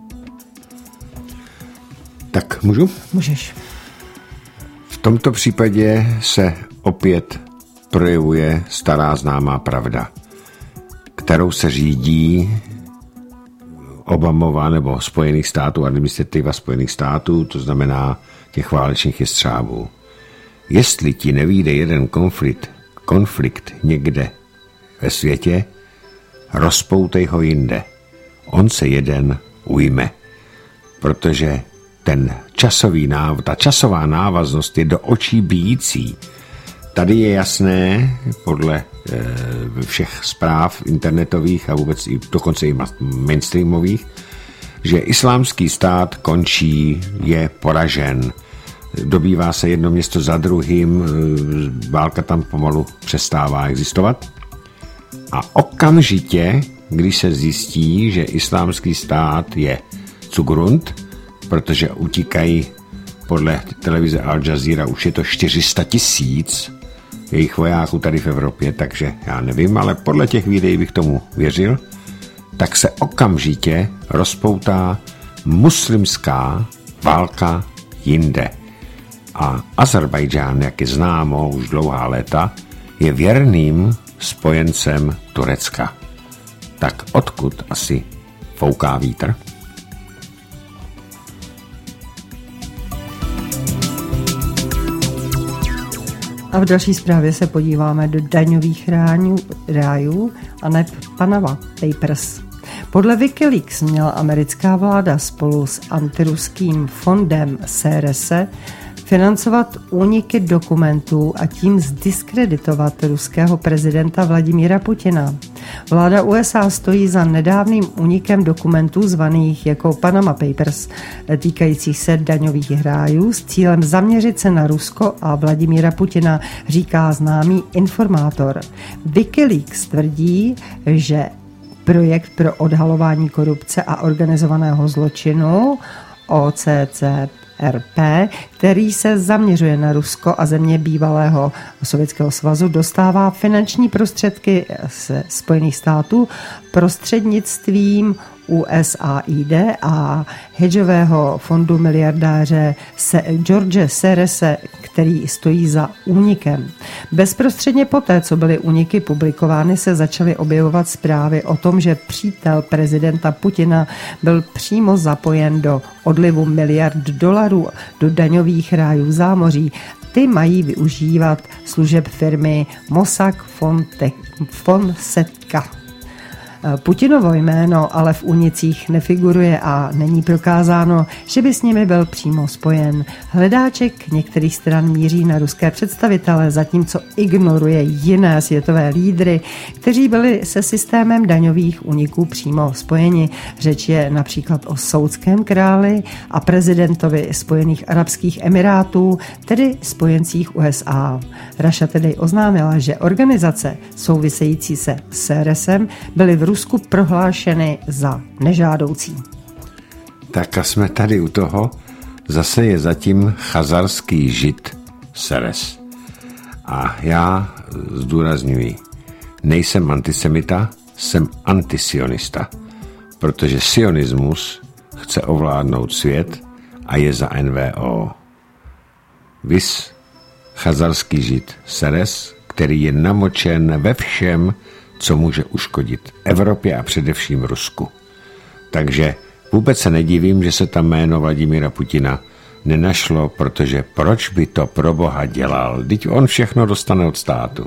Tak můžu? Můžeš. V tomto případě se opět projevuje stará známá pravda, kterou se řídí Obamova nebo Spojených států, administrativa Spojených států, to znamená těch válečných jestřábů. Jestli ti nevyjde jeden konflikt někde ve světě, rozpoutej ho jinde. On se jeden ujme. Protože ta časová návaznost je do očí bijící. Tady je jasné, podle všech zpráv internetových a vůbec dokonce i mainstreamových, že islámský stát končí, je poražen. dobývá se jedno město za druhým, válka tam pomalu přestává existovat. A okamžitě, když se zjistí, že islámský stát je Zugrund, protože utíkají podle televize Al Jazeera, už je to 400 000 jejich vojáků tady v Evropě, takže já nevím, ale podle těch videí bych tomu věřil, tak se okamžitě rozpoutá muslimská válka jinde. A Azerbajdžán, jak je známo už dlouhá léta, je věrným spojencem Turecka. Tak odkud asi fouká vítr? A v další zprávě se podíváme do daňových rájů a ne Panama Papers. Podle Wikileaks měla americká vláda spolu s antiruským fondem CRS financovat úniky dokumentů a tím zdiskreditovat ruského prezidenta Vladimíra Putina. Vláda USA stojí za nedávným únikem dokumentů zvaných jako Panama Papers, týkajících se daňových rájů s cílem zaměřit se na Rusko a Vladimíra Putina, říká známý informátor. Wikileaks tvrdí, že projekt pro odhalování korupce a organizovaného zločinu OCCRP, který se zaměřuje na Rusko a země bývalého Sovětského svazu, dostává finanční prostředky ze Spojených států prostřednictvím USAID a hedžového fondu miliardáře George Sorose, který stojí za únikem. Bezprostředně poté, co byly úniky publikovány, se začaly objevovat zprávy o tom, že přítel prezidenta Putina byl přímo zapojen do odlivu miliard dolarů do daňových rájů zámoří. Ty mají využívat služeb firmy Mossack Fonseca. Putinovo jméno ale v únicích nefiguruje a není prokázáno, že by s nimi byl přímo spojen. Hledáček některých stran míří na ruské představitele, zatímco ignoruje jiné světové lídry, kteří byli se systémem daňových úniků přímo spojeni. Řeč je například o saudském králi a prezidentovi Spojených arabských emirátů, tedy spojencích USA. Russia tedy oznámila, že organizace související se CRSem byly v Rusku prohlášeny za nežádoucí. Tak a jsme tady u toho, zase je zatím chazarský žid Seres. A já zdůrazňuji, nejsem antisemita, jsem antisionista, protože sionismus chce ovládnout svět a je za NVO. Vis chazarský žid Seres, který je namočen ve všem, co může uškodit Evropě a především Rusku. Takže vůbec se nedivím, že se tam jméno Vladimíra Putina nenašlo, protože proč by to pro Boha dělal? Vždyť on všechno dostane od státu.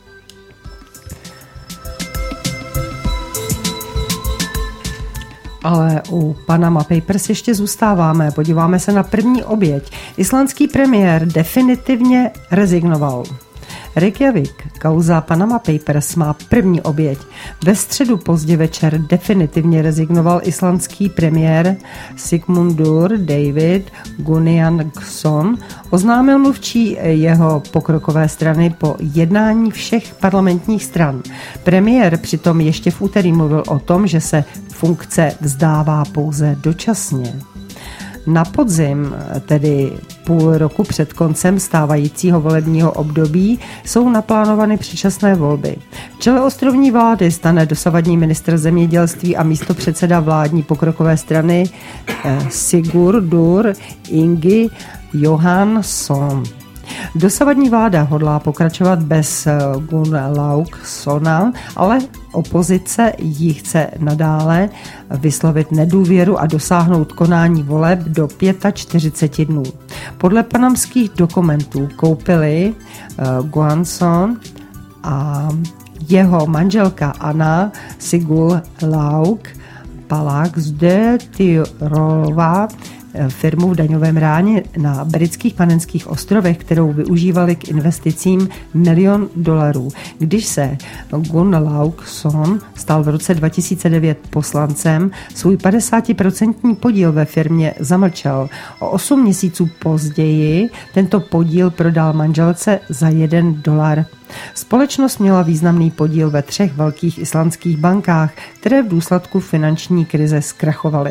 Ale u Panama Papers ještě zůstáváme. Podíváme se na první oběť. Islandský premiér definitivně rezignoval. Reykjavik, kauza Panama Papers má první oběť. Ve středu pozdě večer definitivně rezignoval islandský premiér Sigmundur David Gunnlaugsson, oznámil mluvčí jeho pokrokové strany po jednání všech parlamentních stran. Premiér přitom ještě v úterý mluvil o tom, že se funkce vzdává pouze dočasně. Na podzim, tedy půl roku před koncem stávajícího volebního období, jsou naplánovány předčasné volby. V čele ostrovní vlády stane dosavadní ministr zemědělství a místopředseda vládní pokrokové strany Sigurdur Ingi Johansson. Dosavadní vláda hodlá pokračovat bez Gunnlaugssona, ale opozice jí chce nadále vyslovit nedůvěru a dosáhnout konání voleb do 45 dnů. Podle panamských dokumentů koupili Johansson a jeho manželka Anna Sigurlaug Palax de Tyrolová firmu v daňovém ráni na britských Panenských ostrovech, kterou využívali k investicím $1 milion. Když se Gunn Laukson stal v roce 2009 poslancem, svůj 50% podíl ve firmě zamlčel. O 8 měsíců později tento podíl prodal manželce za $1. Společnost měla významný podíl ve 3 velkých islandských bankách, které v důsledku finanční krize zkrachovaly.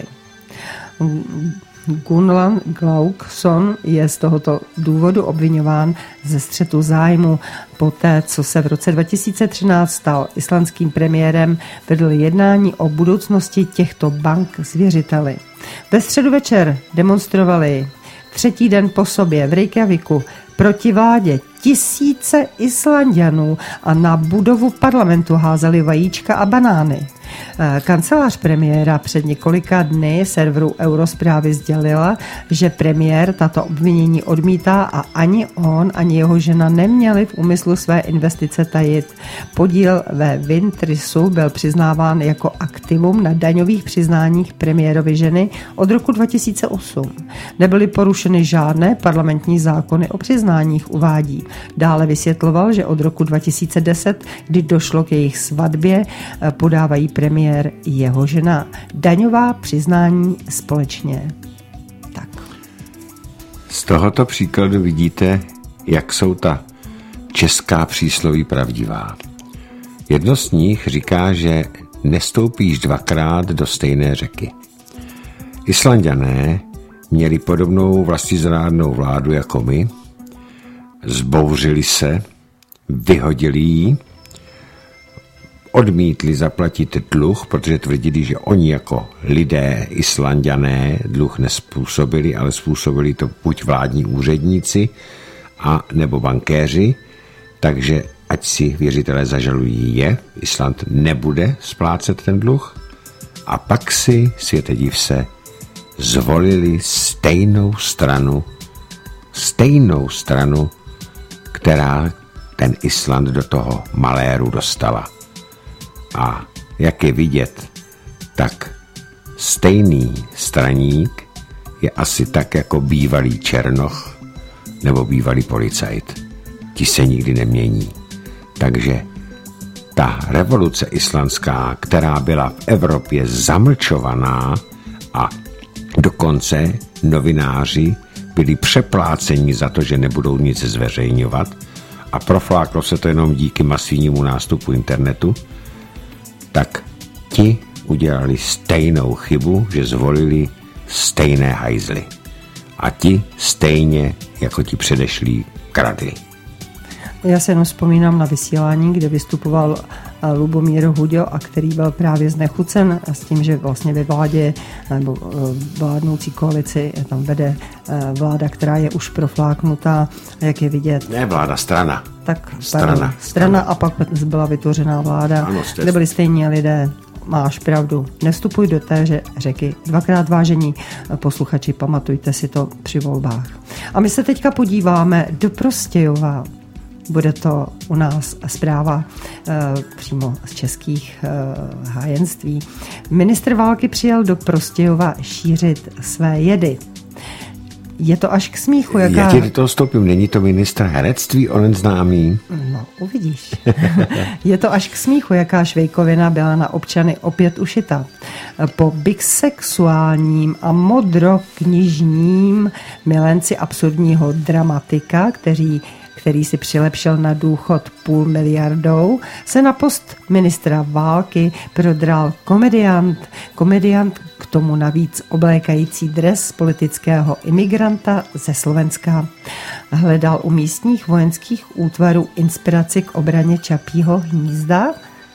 Gunnar Laukson je z tohoto důvodu obviňován ze střetu zájmu. Poté, co se v roce 2013 stal islandským premiérem, vedl jednání o budoucnosti těchto bank s věřiteli. Ve středu večer demonstrovali 3. den po sobě v Reykjavíku proti vládě tisíce Islanďanů a na budovu parlamentu házeli vajíčka a banány. Kancelář premiéra před několika dny serveru Eurosprávy sdělila, že premiér tato obvinění odmítá a ani on, ani jeho žena neměli v úmyslu své investice tajit. Podíl ve Wintrisu byl přiznáván jako aktivum na daňových přiznáních premiérovy ženy od roku 2008. Nebyly porušeny žádné parlamentní zákony o přiznáních, uvádí. Dále vysvětloval, že od roku 2010, kdy došlo k jejich svatbě, podávají premiér i jeho žena daňová přiznání společně. Tak. Z tohoto příkladu vidíte, jak jsou ta česká přísloví pravdivá. Jedno z nich říká, že nestoupíš 2krát do stejné řeky. Islanďané měli podobnou vlastizrádnou vládu jako my, zbouřili se, vyhodili ji, odmítli zaplatit dluh, protože tvrdili, že oni jako lidé, Islanďané, dluh nespůsobili, ale způsobili to buď vládní úředníci a nebo bankéři, takže ať si věřitelé zažalují je, Island nebude splácet ten dluh, a pak si, světe div se, zvolili stejnou stranu, která ten Island do toho maléru dostala. A jak je vidět, tak stejný straník je asi tak jako bývalý černoch nebo bývalý policajt. Ti se nikdy nemění. Takže ta revoluce islandská, která byla v Evropě zamlčovaná a dokonce novináři byli přepláceni za to, že nebudou nic zveřejňovat a profláklo se to jenom díky masivnímu nástupu internetu, tak ti udělali stejnou chybu, že zvolili stejné hajzly. A ti stejně jako ti předešlí kradli. Já se jenom vzpomínám na vysílání, kde vystupoval Lubomír Huďo, a který byl právě znechucen s tím, že vlastně ve vládě nebo vládnoucí koalici tam vede vláda, která je už profláknutá, jak je vidět. Ne vláda, strana. Tak strana a pak byla vytvořená vláda, ano, kde byli stejní lidé. Máš pravdu, nevstupuj do té řeky. 2krát, vážení posluchači, pamatujte si to při volbách. A my se teďka podíváme do Prostějova. Bude to u nás zpráva přímo z českých hájenství. Ministr Války přijel do Prostějova šířit své jedy. Je to až k smíchu, jaká... Já ti do toho vstoupím, není to ministr herectví, onen známý? No, uvidíš. Je to až k smíchu, jaká švejkovina byla na občany opět ušita. Po bisexuálním a modroknižním milenci absurdního dramatika, který si přilepšil na důchod 500 miliardů, se na post ministra Války prodral komediant k tomu navíc oblékající dres politického imigranta ze Slovenska. Hledal u místních vojenských útvarů inspiraci k obraně Čapího hnízda?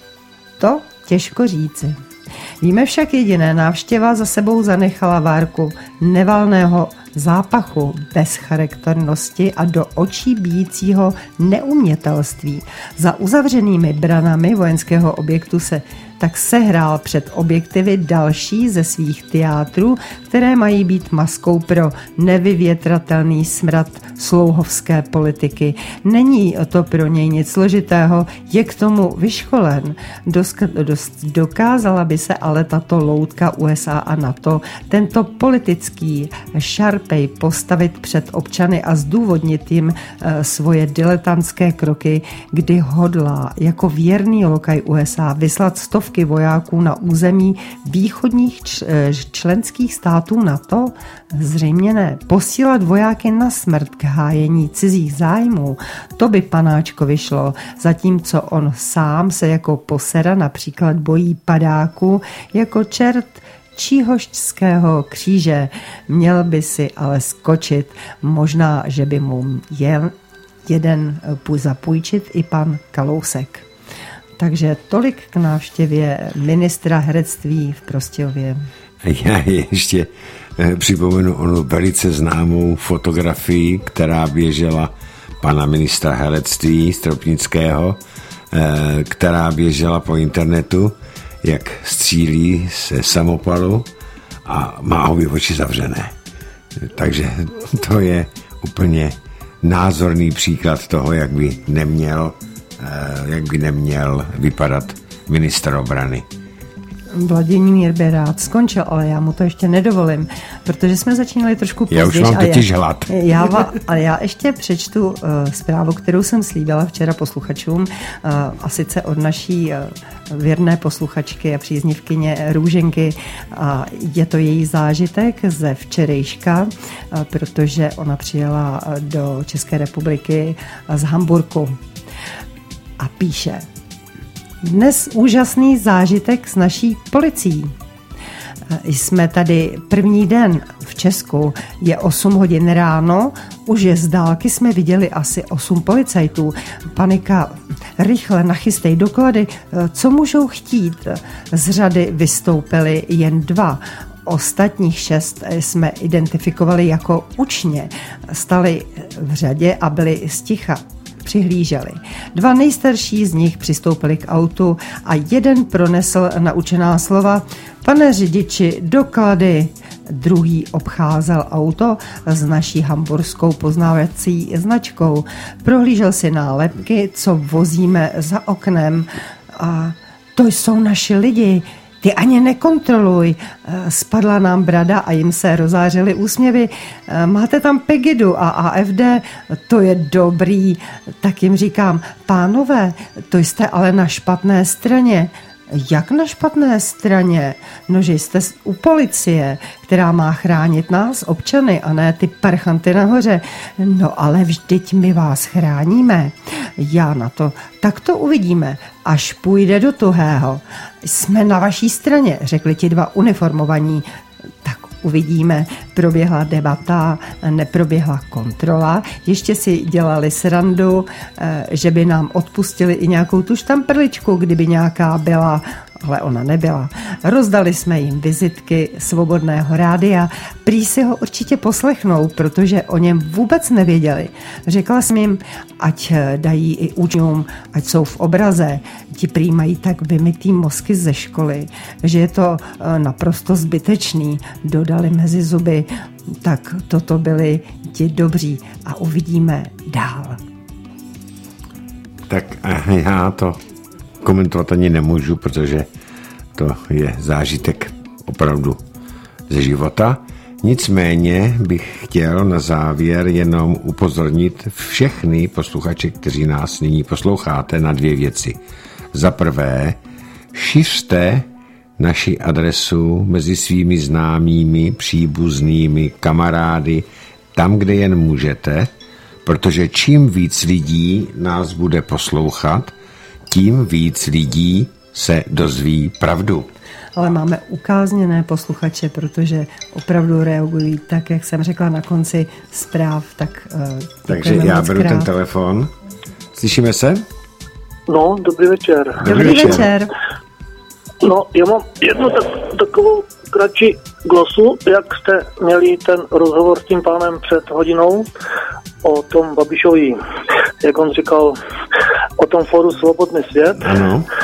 To těžko říci. Víme však jediné, návštěva za sebou zanechala várku nevalného zápachu, bezcharakternosti a do očí bijícího neumětelství. Za uzavřenými branami vojenského objektu se tak sehrál před objektivy další ze svých teátrů, které mají být maskou pro nevyvětratelný smrad slouhovské politiky. Není to pro něj nic složitého, je k tomu vyškolen. Dokázala by se ale tato loutka USA a NATO tento politický šarpej postavit před občany a zdůvodnit jim svoje diletantské kroky, kdy hodlá jako věrný lokaj USA vyslat stovky vojáků na území východních členských států NATO? Zřejmě ne. Posílat vojáky na smrt k hájení cizích zájmů, to by panáčkovi šlo, zatímco on sám se jako posera například bojí padáku jako čert Číhošťského kříže. Měl by si ale skočit, možná, že by mu jeden zapůjčit i pan Kalousek. Takže tolik k návštěvě ministra herectví v Prostějově. Já ještě připomenu onu velice známou fotografii, která běžela pana ministra herectví Stropnického, která běžela po internetu, jak střílí se samopalu a má obě oči zavřené. Takže to je úplně názorný příklad toho, jak by neměl vypadat ministr obrany. Vladimír by rád skončil, ale já mu to ještě nedovolím, protože jsme začínali trošku později. Já už mám totiž hlad. Ale já ještě přečtu zprávu, kterou jsem slíbila včera posluchačům, a sice od naší věrné posluchačky a příznivkyně Růženky. Je to její zážitek ze včerejška, protože ona přijela do České republiky z Hamburku a píše: Dnes úžasný zážitek s naší policií. Jsme tady první den v Česku, je 8 hodin ráno, už je z dálky jsme viděli asi 8 policajtů. Panika, rychle nachystej doklady, co můžou chtít. Z řady vystoupili jen 2. Ostatních 6 jsme identifikovali jako učně. Stali v řadě a byli sticha. Přihlíželi. 2 nejstarší z nich přistoupili k autu a jeden pronesl naučená slova: Pane řidiči, doklady. Druhý obcházel auto s naší hamburskou poznávací značkou. Prohlížel si nálepky, co vozíme za oknem. A to jsou naši lidi. Ty ani nekontroluj. Spadla nám brada a jim se rozářily úsměvy. Máte tam Pegidu a AFD, to je dobrý. Tak jim říkám: pánové, to jste ale na špatné straně. Jak na špatné straně? No, že jste u policie, která má chránit nás, občany, a ne ty parchanty nahoře. No ale vždyť my vás chráníme. Já na to. Tak to uvidíme, až půjde do tuhého. Jsme na vaší straně, řekli ti 2 uniformovaní. Tak uvidíme. Proběhla debata, neproběhla kontrola. Ještě si dělali srandu, že by nám odpustili i nějakou tu štamprličku, kdyby nějaká byla, ale ona nebyla. Rozdali jsme jim vizitky Svobodného rádia. Prý si ho určitě poslechnou, protože o něm vůbec nevěděli. Řekla jsem jim, ať dají i učňům, ať jsou v obraze. Ti prý mají tak vymytý mozky ze školy, že je to naprosto zbytečný. Dodali mezi zuby. Tak toto byli ti dobří a uvidíme dál. Tak já to komentovat ani nemůžu, protože to je zážitek opravdu ze života. Nicméně bych chtěl na závěr jenom upozornit všechny posluchače, kteří nás nyní posloucháte, na 2 věci. Za prvé, šiřte naši adresu mezi svými známými, příbuznými, kamarády, tam, kde jen můžete, protože čím víc lidí nás bude poslouchat, tím víc lidí se dozví pravdu. Ale máme ukázněné posluchače, protože opravdu reagují tak, jak jsem řekla na konci zpráv. Takže já beru ten telefon. Slyšíme se? No, dobrý večer. Dobrý večer. No, já mám jednu takovou kratší glosu, jak jste měli ten rozhovor s tím pánem před hodinou o tom Babišovi, jak on říkal o tom fóru Svobodný svět. Ano.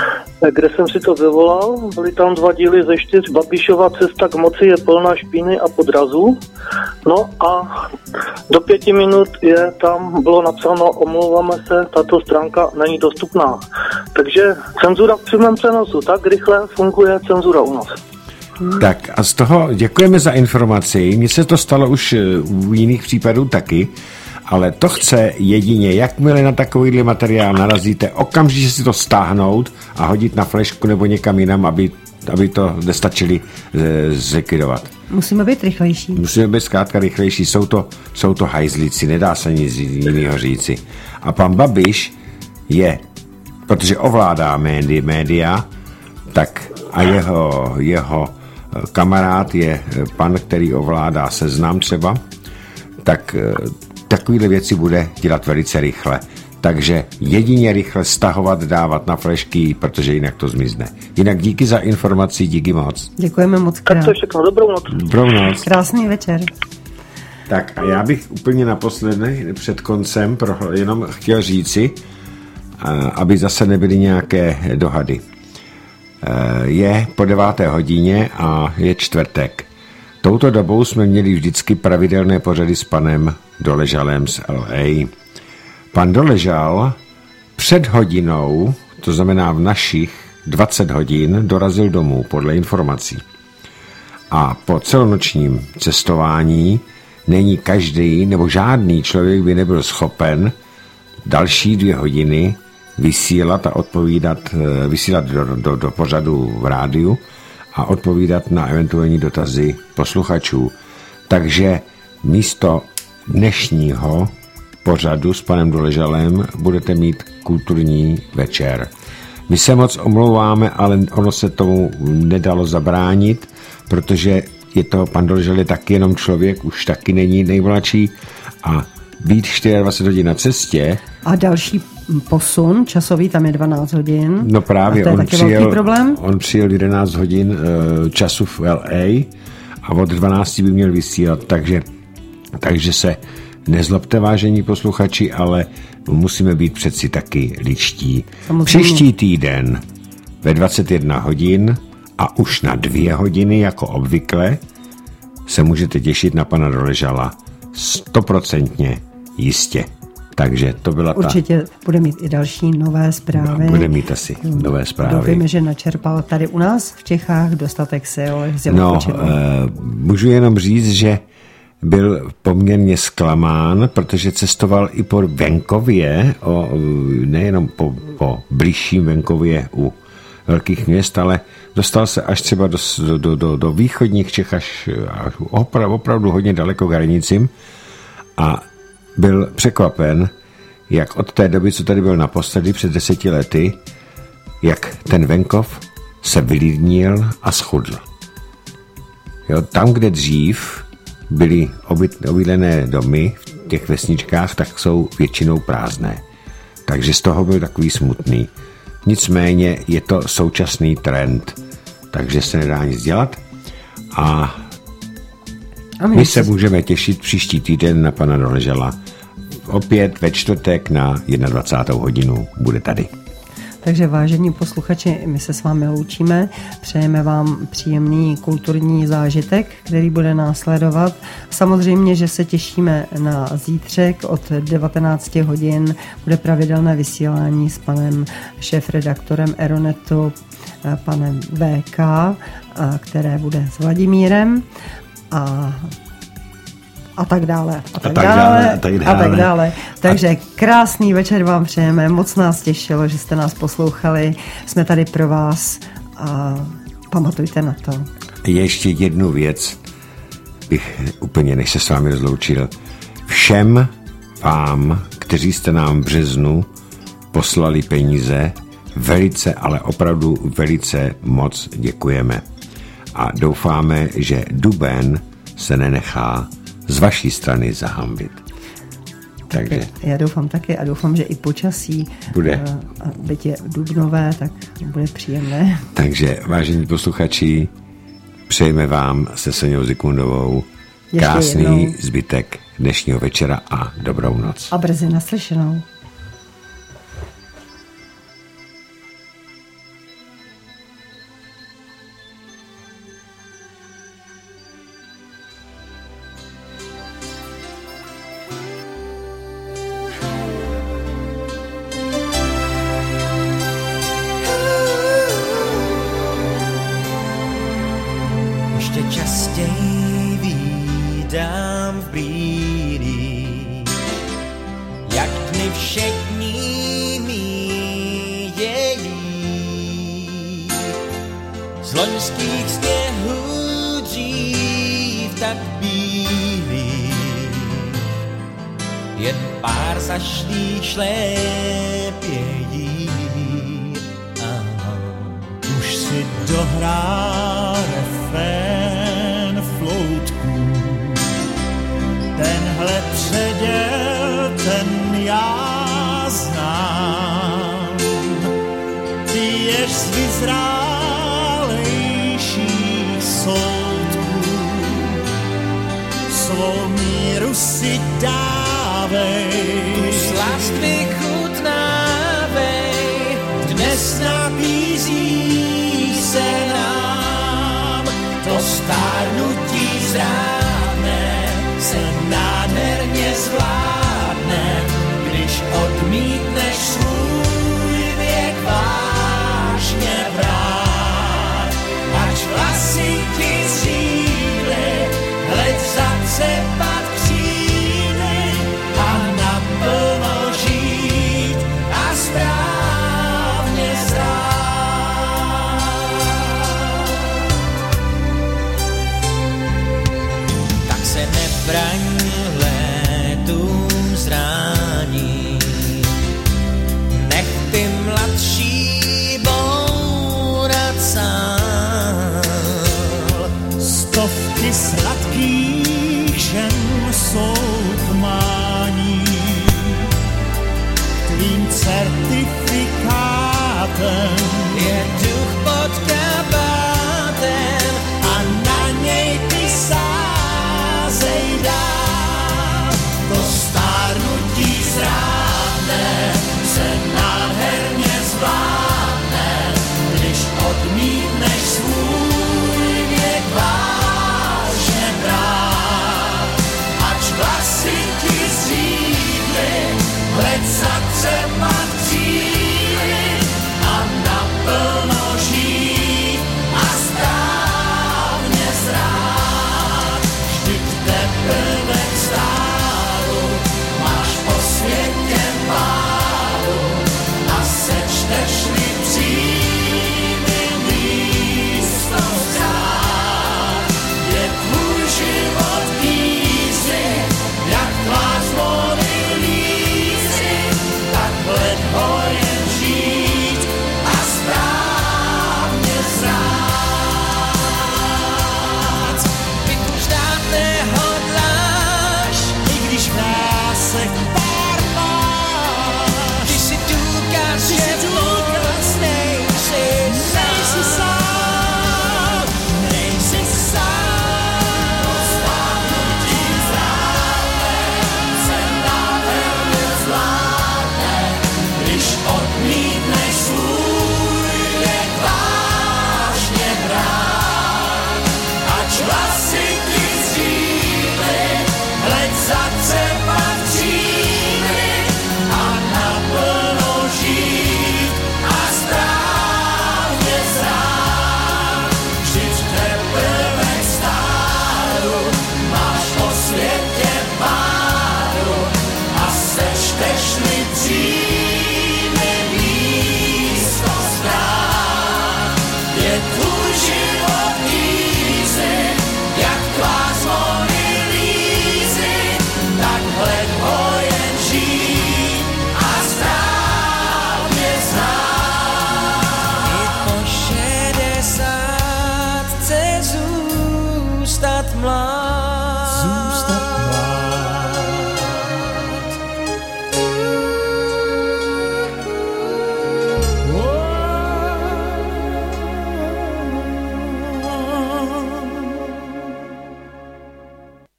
kde jsem si to vyvolal. Byly tam 2 díly ze 4. Babišova cesta k moci je plná špíny a podrazů. No a do 5 minut bylo napsáno, omlouváme se, tato stránka není dostupná. Takže cenzura v přímém přenosu, tak rychle funguje cenzura u nás. Tak a z toho děkujeme za informaci. Mně se to stalo už u jiných případů taky, ale to chce jedině, jakmile na takovýhle materiál narazíte, okamžitě si to stáhnout a hodit na flešku nebo někam jinam, aby to nestačili zlikvidovat. Musíme být rychlejší. Musíme být zkrátka rychlejší. Jsou to hajzlíci, nedá se nic jiného říci. A pan Babiš protože ovládá média, tak a jeho kamarád je pan, který ovládá Seznam třeba, tak takovýhle věci bude dělat velice rychle. Takže jedině rychle stahovat, dávat na flešky, protože jinak to zmizne. Jinak díky za informaci, díky moc. Děkujeme moc krát. Tak to je všechno, dobrou noc. Dobrou noc. Krásný večer. Tak a já bych úplně naposledy před koncem jenom chtěl říci, aby zase nebyly nějaké dohady. Je po 9. hodině a je čtvrtek. Touto dobou jsme měli vždycky pravidelné pořady s panem Doležalem z LA. Pan Doležal před hodinou, to znamená v našich 20 hodin, dorazil domů podle informací. A po celonočním cestování není každý nebo žádný člověk by nebyl schopen další 2 hodiny vysílat a vysílat do pořadu v rádiu a odpovídat na eventuální dotazy posluchačů. Takže místo dnešního pořadu s panem Doležalem budete mít kulturní večer. My se moc omlouváme, ale ono se tomu nedalo zabránit, protože pan Doležal je taky jenom člověk, už taky není nejmladší a být 24 hodin na cestě. A další posun časový, tam je 12 hodin. No právě, a to je taky velký problém. On přijel 11 hodin času v LA a od 12 by měl vysílat, takže se nezlobte, vážení posluchači, ale musíme být přeci taky ličtí. Samozřejmě. Příští týden ve 21 hodin a už na 2 hodiny, jako obvykle, se můžete těšit na pana Doležala 100% jistě. Takže to byla Určitě bude mít i další nové zprávy. Bude mít asi nové zprávy. Doufíme, že načerpal tady u nás v Čechách dostatek sil. Můžu jenom říct, že byl poměrně zklamán, protože cestoval i po venkově, nejenom po blížším venkově u velkých měst, ale dostal se až třeba do východních Čech, až opravdu hodně daleko k hranicím a byl překvapen, jak od té doby, co tady byl naposledy před 10 lety, jak ten venkov se vylidnil a schudl. Jo, tam, kde dřív byly obydlené domy v těch vesničkách, tak jsou většinou prázdné. Takže z toho byl takový smutný. Nicméně je to současný trend, takže se nedá nic dělat a my se můžeme těšit příští týden na pana Doležala. Opět ve čtvrtek na 21. hodinu bude tady. Takže vážení posluchači, my se s vámi loučíme, přejeme vám příjemný kulturní zážitek, který bude následovat. Samozřejmě, že se těšíme na zítřek od 19 hodin, bude pravidelné vysílání s panem šéfredaktorem Aeronetu, panem VK, které bude s Vladimírem a tak dále. Takže krásný večer vám přejeme, moc nás těšilo, že jste nás poslouchali, jsme tady pro vás a pamatujte na to. Ještě jednu věc bych úplně, než se s vámi rozloučil. Všem vám, kteří jste nám v březnu poslali peníze, velice, ale opravdu velice moc děkujeme. A doufáme, že duben se nenechá z vaší strany zahambit. Takže já doufám taky a doufám, že i počasí bude. Byť je dubnové, tak bude příjemné. Takže, vážení posluchači, přejeme vám se Soňou Zikmundovou krásný zbytek dnešního večera a dobrou noc. A brzy naslyšenou. dám v brýlích, jak dny všední míjejí. Z loňských sněhů dřív tak bílých, jen pár zašlých šlépějí. Už si dohrál refrén floutku, tenhle předěl, ten já znám. Ty ješ z vyzrálejších soudků, svou míru si dávej. Slast vychutnávej, dnes nabízí se nám. To stárnutí zrádné se nádherně zvládne, když odmítneš svůj věk vážně brát. Ač vlasy ti zřídly, hleď zacepat křídly a naplno žít a správně zrát. Tak se nebraň létům zrání, nech ty mladší bourat sám. Stovky sladkých žen jsou k mání, tvým certifikátem Je